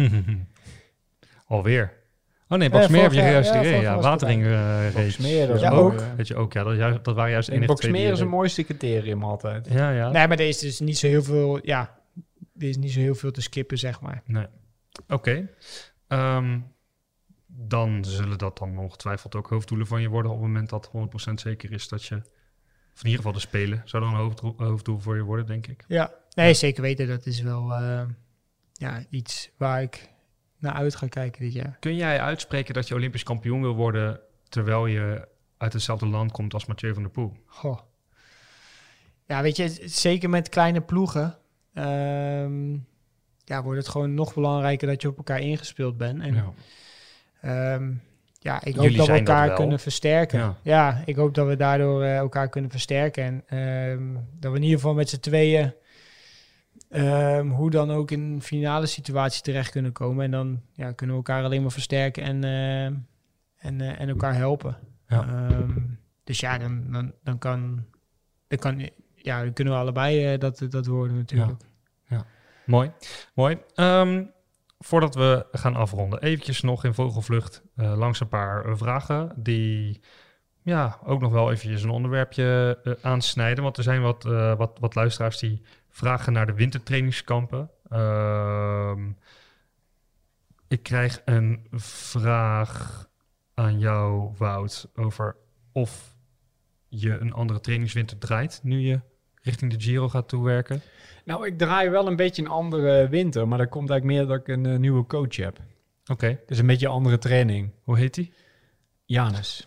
S6: Alweer. Oh nee, Boxmeer heb je juist
S8: ja,
S6: gereden. Ja, Watering uh,
S7: Boxmeer, dat,
S8: ja,
S7: ook.
S8: ook.
S6: Weet je ook, ja. Dat, juist, dat waren juist de enige twee.
S7: Boxmeer is een mooiste criterium altijd.
S6: Ja, ja.
S8: Nee, maar er is dus niet zo heel veel... Ja, er is niet zo heel veel te skippen, zeg maar.
S6: Nee. Oké. Okay. Um, dan zullen dat dan ongetwijfeld ook hoofddoelen van je worden op het moment dat honderd procent zeker is dat je... Of in ieder geval de Spelen zou dan een hoofddoel, hoofddoel voor je worden, denk ik.
S8: Ja, nee, zeker weten. Dat is wel uh, ja, iets waar ik naar uit ga kijken dit jaar.
S6: Kun jij uitspreken dat je Olympisch kampioen wil worden terwijl je uit hetzelfde land komt als Mathieu van der Poel?
S8: Goh. Ja, weet je, zeker met kleine ploegen. Um, ja, wordt het gewoon nog belangrijker dat je op elkaar ingespeeld bent. En
S6: Ja.
S8: um, ja, ik hoop
S6: Jullie
S8: dat we
S6: zijn dat
S8: elkaar
S6: wel.
S8: kunnen versterken.
S6: Ja.
S8: Ja. ik hoop dat we daardoor uh, elkaar kunnen versterken. En um, dat we in ieder geval met z'n tweeën um, hoe dan ook in een finale situatie terecht kunnen komen. En dan ja, kunnen we elkaar alleen maar versterken en, uh, en, uh, en elkaar helpen.
S6: Ja.
S8: Um, dus ja, dan, dan, dan, kan, dan, kan, ja, dan kunnen we allebei uh, dat, dat worden natuurlijk.
S6: Ja. Ja. Mooi. Mooi. Um, voordat we gaan afronden, eventjes nog in vogelvlucht uh, langs een paar uh, vragen die ja, ook nog wel eventjes een onderwerpje uh, aansnijden. Want er zijn wat, uh, wat, wat luisteraars die vragen naar de wintertrainingskampen. Um, ik krijg een vraag aan jou, Wout, over of je een andere trainingswinter draait nu je richting de Giro gaat toewerken.
S7: Nou, ik draai wel een beetje een andere winter, maar dat komt eigenlijk meer dat ik een uh, nieuwe coach heb.
S6: Oké. Okay.
S7: Dus een beetje een andere training.
S6: Hoe heet die?
S7: Janus.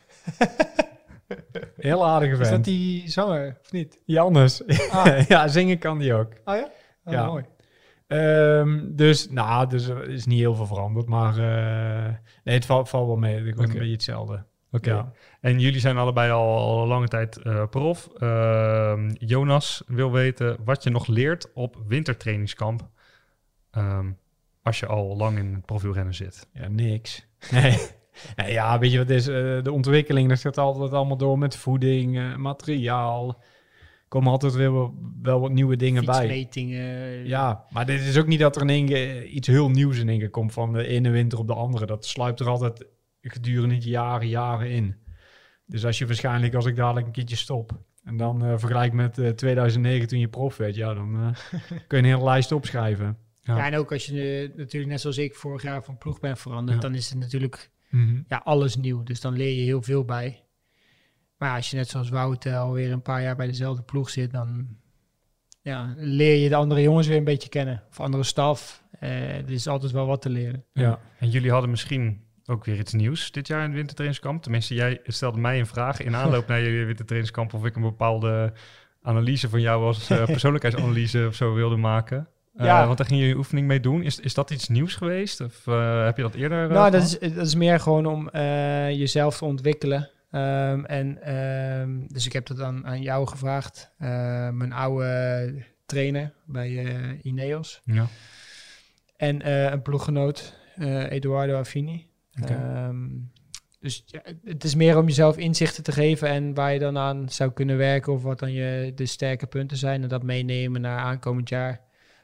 S7: Heel aardige vent.
S8: Is dat die zanger, of niet?
S7: Janus. Ah. Ja, zingen kan die ook.
S8: Oh ja? Oh,
S7: ja.
S8: Mooi.
S7: Um, dus, nou, dus er is niet heel veel veranderd, maar uh, nee, het valt, valt wel mee. Het is okay. Een beetje hetzelfde.
S6: Oké. Okay.
S7: Ja.
S6: En jullie zijn allebei al, al lange tijd uh, prof. Uh, Jonas wil weten wat je nog leert op wintertrainingskamp um, als je al lang in het profielrennen zit.
S7: Ja, niks. Nee. Nee, ja, weet je wat is? Uh, de ontwikkeling, dat gaat altijd allemaal door met voeding, uh, materiaal. Er komen altijd weer wel, wel wat nieuwe dingen bij.
S8: Fietsmetingen.
S7: Ja, maar dit is ook niet dat er in één keer iets heel nieuws in één keer komt van de ene winter op de andere. Dat sluipt er altijd gedurende de jaren, jaren in. Dus als je waarschijnlijk, als ik dadelijk een keertje stop en dan uh, vergelijk met uh, tweeduizend negen toen je prof werd, ja, dan uh, kun je een hele lijst opschrijven.
S8: Ja. Ja, en ook als je uh, natuurlijk net zoals ik vorig jaar van ploeg ben veranderd, ja. dan is het natuurlijk
S7: mm-hmm.
S8: ja, alles nieuw. Dus dan leer je heel veel bij. Maar als je net zoals Wout uh, alweer een paar jaar bij dezelfde ploeg zit, dan ja, leer je de andere jongens weer een beetje kennen. Of andere staf. Uh, er is altijd wel wat te leren.
S6: Ja. En jullie hadden misschien ook weer iets nieuws dit jaar in het wintertrainingskamp. Tenminste, jij stelde mij een vraag in aanloop naar jullie wintertrainingskamp of ik een bepaalde analyse van jou als uh, persoonlijkheidsanalyse of zo wilde maken. Uh, ja. Want daar ging je je oefening mee doen. Is, is dat iets nieuws geweest? Of uh, heb je dat eerder? Uh,
S8: nou, dat is, dat is meer gewoon om uh, jezelf te ontwikkelen. Um, en um, dus ik heb dat aan, aan jou gevraagd. Uh, mijn oude trainer bij uh, Ineos.
S6: Ja.
S8: En uh, een ploeggenoot, uh, Eduardo Affini.
S6: Okay.
S8: Um, dus ja, het is meer om jezelf inzichten te geven en waar je dan aan zou kunnen werken of wat dan je de sterke punten zijn en dat meenemen naar aankomend jaar.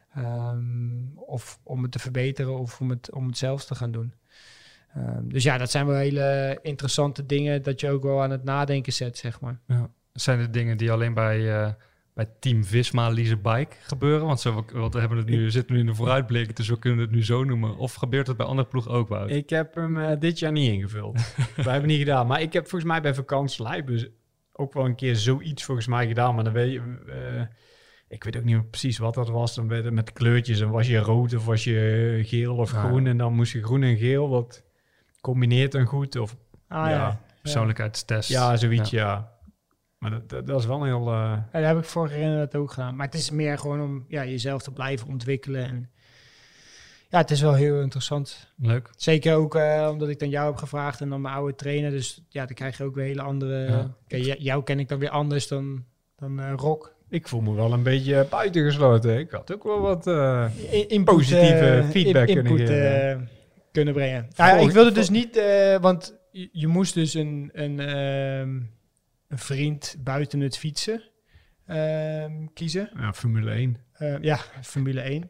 S8: Um, of om het te verbeteren of om het, om het zelfs te gaan doen. Um, dus ja, dat zijn wel hele interessante dingen dat je ook wel aan het nadenken zet, zeg maar.
S6: Ja. Zijn het dingen die alleen bij, uh, bij Team Visma Lease Bike gebeuren? Want zo, want we hebben het nu, zitten nu in de vooruitblik, dus we kunnen het nu zo noemen. Of gebeurt het bij andere ploegen ook, Wout?
S7: Ik heb hem uh, dit jaar niet ingevuld. We hebben niet gedaan. Maar ik heb volgens mij bij vakantie Leibus ook wel een keer zoiets volgens mij gedaan. Maar dan weet je... Uh, ik weet ook niet precies wat dat was. Dan werd het met kleurtjes. En was je rood of was je geel of
S6: ah,
S7: groen.
S6: Ja.
S7: En dan moest je groen en geel. Wat combineert dan goed? Of
S8: ah,
S7: ja,
S8: ja.
S6: persoonlijkheidstest.
S7: Ja, zoiets, ja. ja. Maar dat, dat, dat is wel een heel... Uh...
S8: Ja, dat heb ik vorig jaar inderdaad ook gedaan. Maar het is meer gewoon om ja, jezelf te blijven ontwikkelen. En ja, het is wel heel interessant.
S6: Leuk.
S8: Zeker ook uh, omdat ik dan jou heb gevraagd en dan mijn oude trainer. Dus ja, dan krijg je ook weer hele andere...
S6: Ja.
S8: Okay, j- jou ken ik dan weer anders dan, dan uh, Rock.
S7: Ik voel me wel een beetje buitengesloten. Ik had ook wel wat uh,
S8: in, input,
S7: positieve
S8: uh,
S7: feedback
S8: in,
S7: kunnen
S8: input,
S7: geven.
S8: Uh, kunnen brengen. Ja, ik wilde dus niet, uh, want je, je moest dus een, een, um, een vriend buiten het fietsen um, kiezen.
S7: Ja, Formule één.
S8: Uh, ja, Formule één.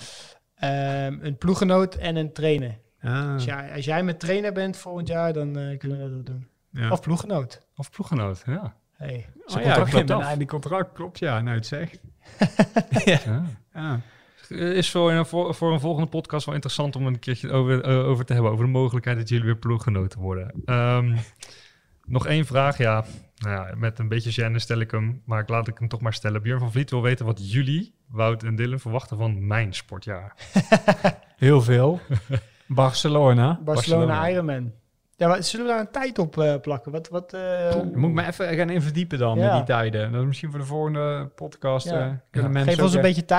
S8: Um, een ploeggenoot en een trainer.
S7: Ah.
S8: Dus ja, als jij mijn trainer bent volgend jaar, dan uh, kunnen we dat doen.
S7: Ja.
S8: Of ploeggenoot.
S6: Of ploeggenoot, ja.
S8: Hey.
S7: Oh, ja, ik heb een die contract, klopt, ja, nou het zegt.
S6: ja. Ja. Is voor een, voor, voor een volgende podcast wel interessant om een keertje over, uh, over te hebben, over de mogelijkheid dat jullie weer ploeggenoten worden. Um, nog één vraag, ja. Nou ja, met een beetje gêne stel ik hem, maar ik laat ik hem toch maar stellen. Björn van Vliet wil weten wat jullie, Wout en Dylan, verwachten van mijn sportjaar.
S7: Heel veel. Barcelona.
S8: Barcelona. Barcelona Ironman. Ja, wat, zullen we daar een tijd op uh, plakken? Wat, wat, uh...
S7: Moet ik me even gaan in verdiepen dan, ja. met die tijden. Dat is misschien voor de volgende podcast.
S8: Ja.
S7: Uh, kunnen
S8: ja.
S7: mensen
S8: Geef ons een
S7: echt...
S8: beetje tijd.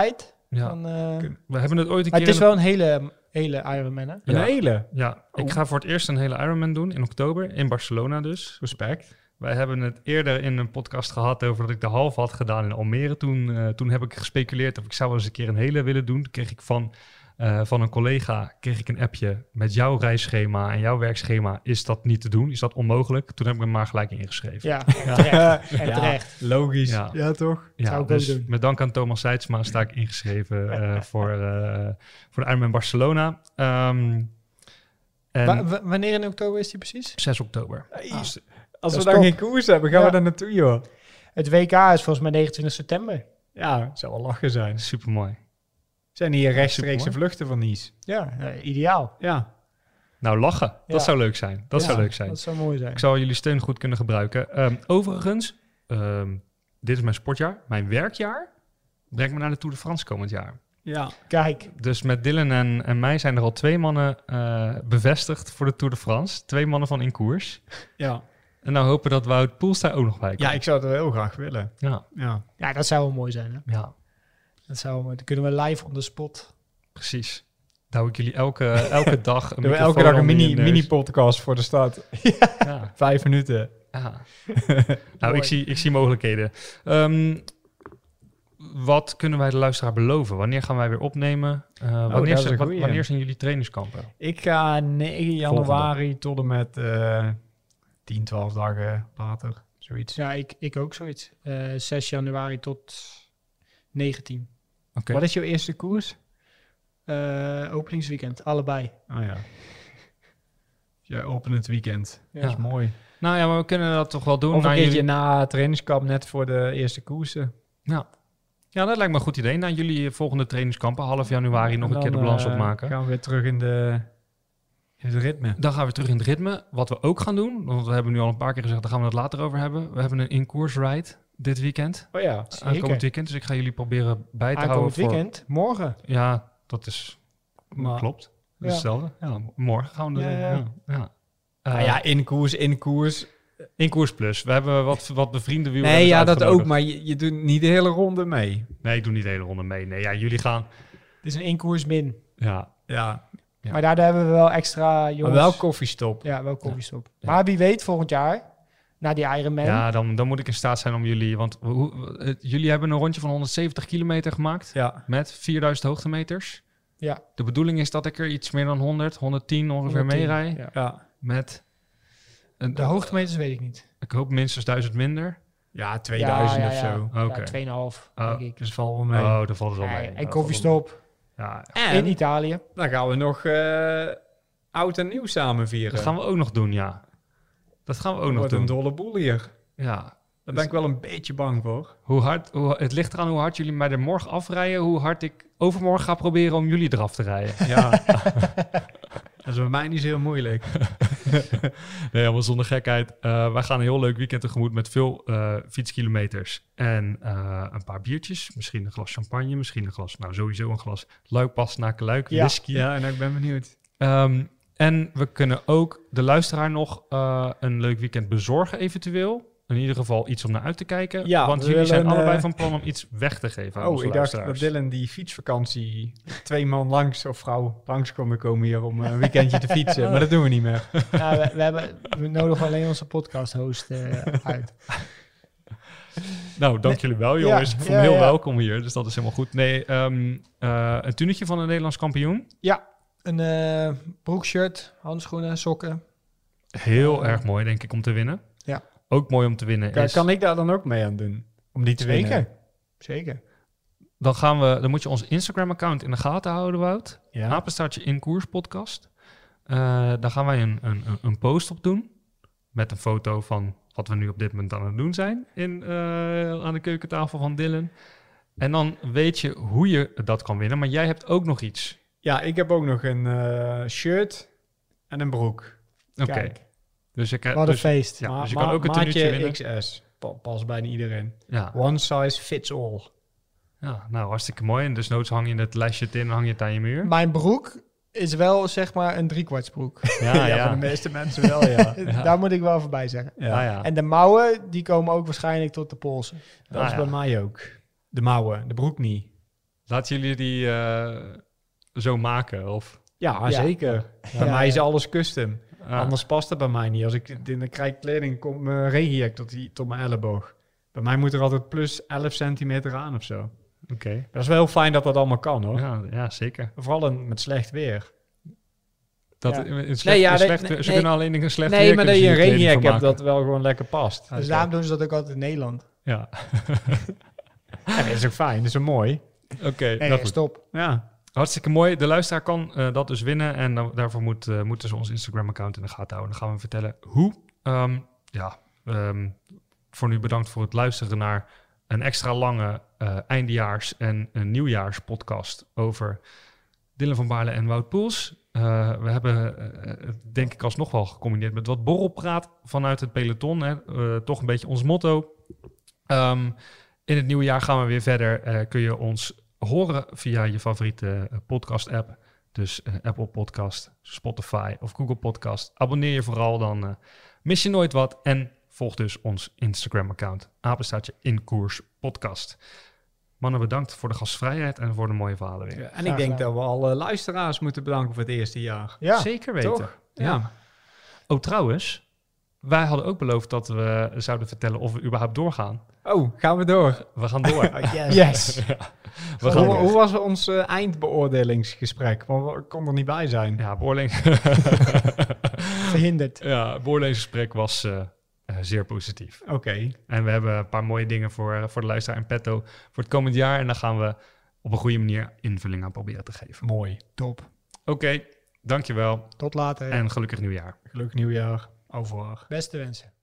S6: Ja.
S8: Van, uh,
S6: We hebben het ooit een
S8: maar
S6: keer...
S8: het is wel een hele, hele Ironman, hè?
S7: Een
S6: Ja.
S7: hele?
S6: Ja, ik
S7: Oh.
S6: ga voor het eerst een hele Ironman doen in oktober in Barcelona dus.
S7: Respect.
S6: Wij hebben het eerder in een podcast gehad over dat ik de halve had gedaan in Almere. Toen, uh, toen heb ik gespeculeerd of ik zou wel eens een keer een hele willen doen. Toen kreeg ik van, uh, van een collega kreeg ik een appje met jouw reisschema en jouw werkschema. Is dat niet te doen? Is dat onmogelijk? Toen heb ik me maar gelijk ingeschreven.
S8: Ja, en terecht. En
S7: Ja,
S8: terecht.
S7: logisch.
S6: Ja.
S7: Ja, toch?
S6: Ja,
S8: Zou ik
S6: dus
S8: ook doen.
S6: met dank aan Thomas Seidsma sta ik ingeschreven uh, voor, uh, voor de Ironman Barcelona. Um, en
S8: Wa- w- wanneer in oktober is die precies?
S6: zes oktober.
S7: Hey,
S8: Ah,
S7: Als
S8: dat
S7: we
S8: is
S7: dan
S8: top.
S7: geen koers hebben, gaan
S8: Ja.
S7: we daar naartoe, joh.
S8: Het W K is volgens mij negenentwintig september.
S7: Ja, zou wel lachen zijn.
S6: Supermooi.
S7: Zijn hier rechtstreekse
S6: Supermooi.
S7: vluchten van Nice?
S8: Ja, uh, ideaal.
S7: Ja.
S6: Nou, lachen. Dat
S8: Ja.
S6: zou leuk zijn. Dat
S8: Ja,
S6: zou leuk zijn.
S8: Dat zou mooi zijn.
S6: Ik zou jullie steun goed kunnen gebruiken. Um, overigens, um, dit is mijn sportjaar. Mijn werkjaar brengt me naar de Tour de France komend jaar.
S7: Ja.
S8: Kijk,
S6: Dus met Dylan en, en mij zijn er al twee mannen uh, bevestigd voor de Tour de France. Twee mannen van in koers.
S7: Ja.
S6: En nou hopen dat Wout Poels daar ook nog bij komt.
S7: Ja, ik zou het wel heel graag willen.
S6: Ja,
S7: Ja.
S8: ja, dat zou wel mooi zijn. Hè?
S6: ja,
S8: Dat zou wel mooi. Dan kunnen we live on the spot.
S6: precies. Daar hou ik jullie elke, elke dag een
S7: Doen we elke
S6: microfoon
S7: dag een
S6: onder
S7: mini,
S6: je neus.
S7: mini podcast voor de start.
S6: Ja,
S7: Vijf minuten.
S6: ja. Nou, ik zie, ik zie mogelijkheden. Um, wat kunnen wij de luisteraar beloven? Wanneer gaan wij weer opnemen? Uh, wanneer,
S7: dat is
S6: zijn,
S7: een
S6: wa-
S7: goeie.
S6: wanneer zijn jullie trainingskampen?
S7: Ik ga negen januari tot en met uh, tien, twaalf dagen later. Zoiets.
S8: Ja, ik, ik ook zoiets. Uh, zes januari tot negentien.
S6: Oké.
S7: Wat is jouw eerste koers?
S8: Uh, openingsweekend, allebei.
S7: Oh ja. Jij opent het weekend.
S8: Ja.
S7: Dat is mooi.
S6: Nou ja, maar we kunnen dat toch wel doen.
S7: Of een
S6: Na
S7: keertje
S6: jullie-
S7: na trainingskamp net voor de eerste koersen.
S6: Ja. ja, dat lijkt me een goed idee. Na jullie volgende trainingskampen, half januari, nog
S7: En
S6: een keer de
S7: dan,
S6: balans
S7: uh,
S6: opmaken.
S7: gaan we weer terug in, de, in het ritme.
S6: Dan gaan we terug in het ritme. Wat we ook gaan doen, want we hebben nu al een paar keer gezegd, daar gaan we het later over hebben. We hebben een in-course ride dit weekend.
S7: Oh ja.
S6: Aankomend weekend. Dus ik ga jullie proberen bij te houden
S8: Aankomend
S6: voor...
S8: weekend, morgen.
S6: Ja, dat is...
S7: Maar-
S6: klopt. Dat is
S8: Ja.
S6: hetzelfde. Ja, morgen gaan we...
S8: Ja,
S6: er-
S8: ja.
S6: ja, ja. Uh,
S7: Nou ja, in koers, in koers.
S6: in koers plus. We hebben wat, wat bevriende wielrenners
S7: Nee, ja, dat ook.
S6: uitgenodigd.
S7: Maar je, je doet niet de hele ronde mee.
S6: Nee, ik doe niet de hele ronde mee. Nee, ja, jullie gaan...
S8: Het is een inkoers min.
S6: Ja,
S7: Ja.
S6: Ja.
S8: Maar daar hebben we wel extra
S7: Maar
S8: jongens.
S7: wel koffiestop.
S8: Ja, wel koffiestop.
S6: Ja.
S8: Maar wie weet volgend jaar, na die Ironman.
S6: ja dan, dan moet ik in staat zijn om jullie... Want hoe, het- jullie hebben een rondje van honderdzeventig kilometer gemaakt.
S7: Ja.
S6: Met vierduizend hoogtemeters.
S8: Ja.
S6: De bedoeling is dat ik er iets meer dan honderd, honderdtien ongeveer mee
S8: honderdtien,
S6: rijd.
S8: ja.
S7: Ja.
S6: Met... Een,
S8: De hoogtemeters weet ik niet.
S6: Ik hoop minstens duizend minder.
S7: Ja, tweeduizend
S8: ja,
S7: of
S8: ja,
S7: zo.
S8: Ja,
S6: Oké.
S8: twee komma vijf,
S6: Oh,
S8: denk ik.
S7: Dus val wel mee.
S6: Oh, dat valt het wel
S8: Ja,
S6: mee.
S8: en
S6: Dat
S8: koffiestop
S6: valt wel mee. Ja,
S7: En
S8: in Italië.
S7: dan gaan we nog uh, oud en nieuw samen vieren.
S6: dat gaan we ook nog doen, ja. Dat gaan we ook nog
S7: Wordt
S6: doen.
S7: een dolle boel hier.
S6: Ja.
S7: Daar ben ik wel een beetje bang voor.
S6: Hoe hard, hoe, het ligt eraan hoe hard jullie mij er morgen afrijden, hoe hard ik overmorgen ga proberen om jullie eraf te rijden.
S7: Ja. Dat is bij mij niet zo heel moeilijk.
S6: Nee, helemaal zonder gekheid. Uh, wij gaan een heel leuk weekend tegemoet met veel uh, fietskilometers en uh, een paar biertjes. Misschien een glas champagne, misschien een glas, nou sowieso een glas luikpas na luik,
S8: Ja.
S6: whisky.
S7: Ja, en ik ben benieuwd.
S6: Um, en we kunnen ook de luisteraar nog uh, een leuk weekend bezorgen eventueel. In ieder geval iets om naar uit te kijken.
S7: Ja,
S6: want
S7: we
S6: jullie zijn
S7: willen,
S6: allebei
S7: uh,
S6: van plan om iets weg te geven aan
S7: Oh,
S6: onze
S7: ik dacht
S6: luisteraars.
S7: dat Dylan die fietsvakantie twee man langs of vrouw langs konden komen hier om een weekendje te fietsen. Maar dat doen we niet meer.
S8: Ja, we, we, hebben, we nodigen alleen onze podcast-host uh, uit.
S6: Nou, dank
S8: Nee,
S6: jullie wel, jongens.
S8: ja,
S6: ik voel
S8: ja,
S6: me heel
S8: ja.
S6: welkom hier, dus dat is helemaal goed. Nee, um, uh, een tunnetje van een Nederlands kampioen.
S8: Ja, een uh, broekshirt, handschoenen, sokken.
S6: Heel
S8: Uh,
S6: erg mooi, denk ik, om te winnen.
S8: Ja.
S6: Ook mooi om te winnen
S7: Kan,
S6: is...
S7: kan ik daar dan ook mee aan doen? Om die te
S8: Zeker.
S7: winnen?
S8: Zeker.
S6: Dan, gaan we, dan moet je ons Instagram-account in de gaten houden, Wout.
S7: Ja.
S6: Apenstaartje in koers podcast. Uh, daar gaan wij een, een, een post op doen. Met een foto van wat we nu op dit moment aan het doen zijn. In, uh, aan de keukentafel van Dylan. En dan weet je hoe je dat kan winnen. Maar jij hebt ook nog iets.
S7: Ja, ik heb ook nog een uh, shirt en een broek.
S6: Oké.
S8: Kijk,
S6: Dus, ik,
S8: wat een
S6: dus,
S8: feest.
S6: ja,
S7: Ma-
S6: dus je
S7: ma-
S6: kan ook een tenuutje
S7: maatje
S6: winnen.
S7: X S. Pa- Pas bijna iedereen.
S6: Ja.
S7: One size fits all.
S6: ja, nou hartstikke mooi. En dus noods hang je het lijstje in en hang je het aan je muur.
S8: Mijn broek is wel zeg maar een driekwartsbroek.
S6: Ja, ja.
S7: Voor de meeste mensen wel, ja.
S6: Ja.
S8: Daar moet ik wel voorbij zeggen.
S7: ja.
S6: Ah, ja.
S8: En de mouwen, die komen ook waarschijnlijk tot de polsen.
S7: Dat
S6: Ah,
S7: is
S6: ja.
S7: bij mij ook. De mouwen, de broek niet.
S6: Laten jullie die uh, zo maken? Of?
S7: Ja,
S8: Ja.
S7: zeker. Bij
S8: Ja,
S7: mij is
S8: ja.
S7: alles custom.
S6: Ah.
S7: Anders past het bij mij niet. Als ik dan krijg ik kleding, komt mijn regenjack tot, die, tot mijn elleboog. Bij mij moet er altijd plus elf centimeter aan of zo.
S6: Oké. Okay.
S7: Dat is wel heel fijn dat dat allemaal kan, hoor.
S6: Ja, ja, zeker.
S7: Vooral in, met slecht weer.
S6: Dat,
S7: Ja.
S6: in slecht,
S7: Nee, ja,
S6: in
S7: nee,
S6: slecht,
S7: nee,
S6: ze
S7: nee.
S6: kunnen alleen in een slecht
S7: Nee,
S6: weer
S7: maar
S6: kunnen
S7: dat je
S6: ze
S7: een
S6: hier kleding
S7: regenjack
S6: van
S7: hebt
S6: maken.
S7: dat wel gewoon lekker past.
S8: Dus daarom doen ze dat ook altijd in Nederland.
S6: Ja.
S7: Ja, dat is ook fijn. Dat is ook mooi.
S6: Oké, okay,
S8: Nee,
S6: nou goed.
S8: stop.
S7: Ja.
S6: Hartstikke mooi. De luisteraar kan uh, dat dus winnen. En dan, daarvoor moet, uh, moeten ze ons Instagram-account in de gaten houden. Dan gaan we vertellen hoe. Um, ja, um, voor nu bedankt voor het luisteren naar een extra lange uh, eindejaars- en een nieuwjaarspodcast over Dylan van Baarle en Wout Poels. Uh, we hebben, uh, denk ik, alsnog wel gecombineerd met wat borrelpraat vanuit het peloton. Hè. Uh, toch een beetje ons motto. Um, in het nieuwe jaar gaan we weer verder. Uh, kun je ons horen via je favoriete uh, podcast-app. Dus uh, Apple Podcast, Spotify of Google Podcast. Abonneer je vooral, dan uh, mis je nooit wat. En volg dus ons Instagram-account. Apenstaartje in koers podcast. Mannen, bedankt voor de gastvrijheid en voor de mooie verhalen weer.
S7: Ja, en ik denk dat we alle luisteraars moeten bedanken voor het eerste jaar.
S8: Ja,
S6: zeker weten.
S7: Toch?
S6: Ja.
S7: Ja.
S6: Oh, trouwens, wij hadden ook beloofd dat we zouden vertellen of we überhaupt doorgaan.
S7: Oh, gaan we door?
S6: We gaan door.
S7: Oh, yes.
S8: Yes.
S6: Ja. We gaan
S7: Hoe,
S6: door.
S7: hoe was ons uh, eindbeoordelingsgesprek? Want ik kon er niet bij zijn.
S6: Ja, beoordeling.
S8: Verhinderd.
S6: Ja, beoordelingsgesprek was uh, uh, zeer positief.
S7: Oké. Okay.
S6: En we hebben een paar mooie dingen voor, uh, voor de luisteraar in petto voor het komend jaar. En daar gaan we op een goede manier invulling aan proberen te geven.
S7: Mooi.
S8: Top.
S6: Oké, okay, dankjewel.
S8: Tot later.
S6: En gelukkig nieuwjaar.
S7: Gelukkig nieuwjaar. Over.
S8: Beste wensen.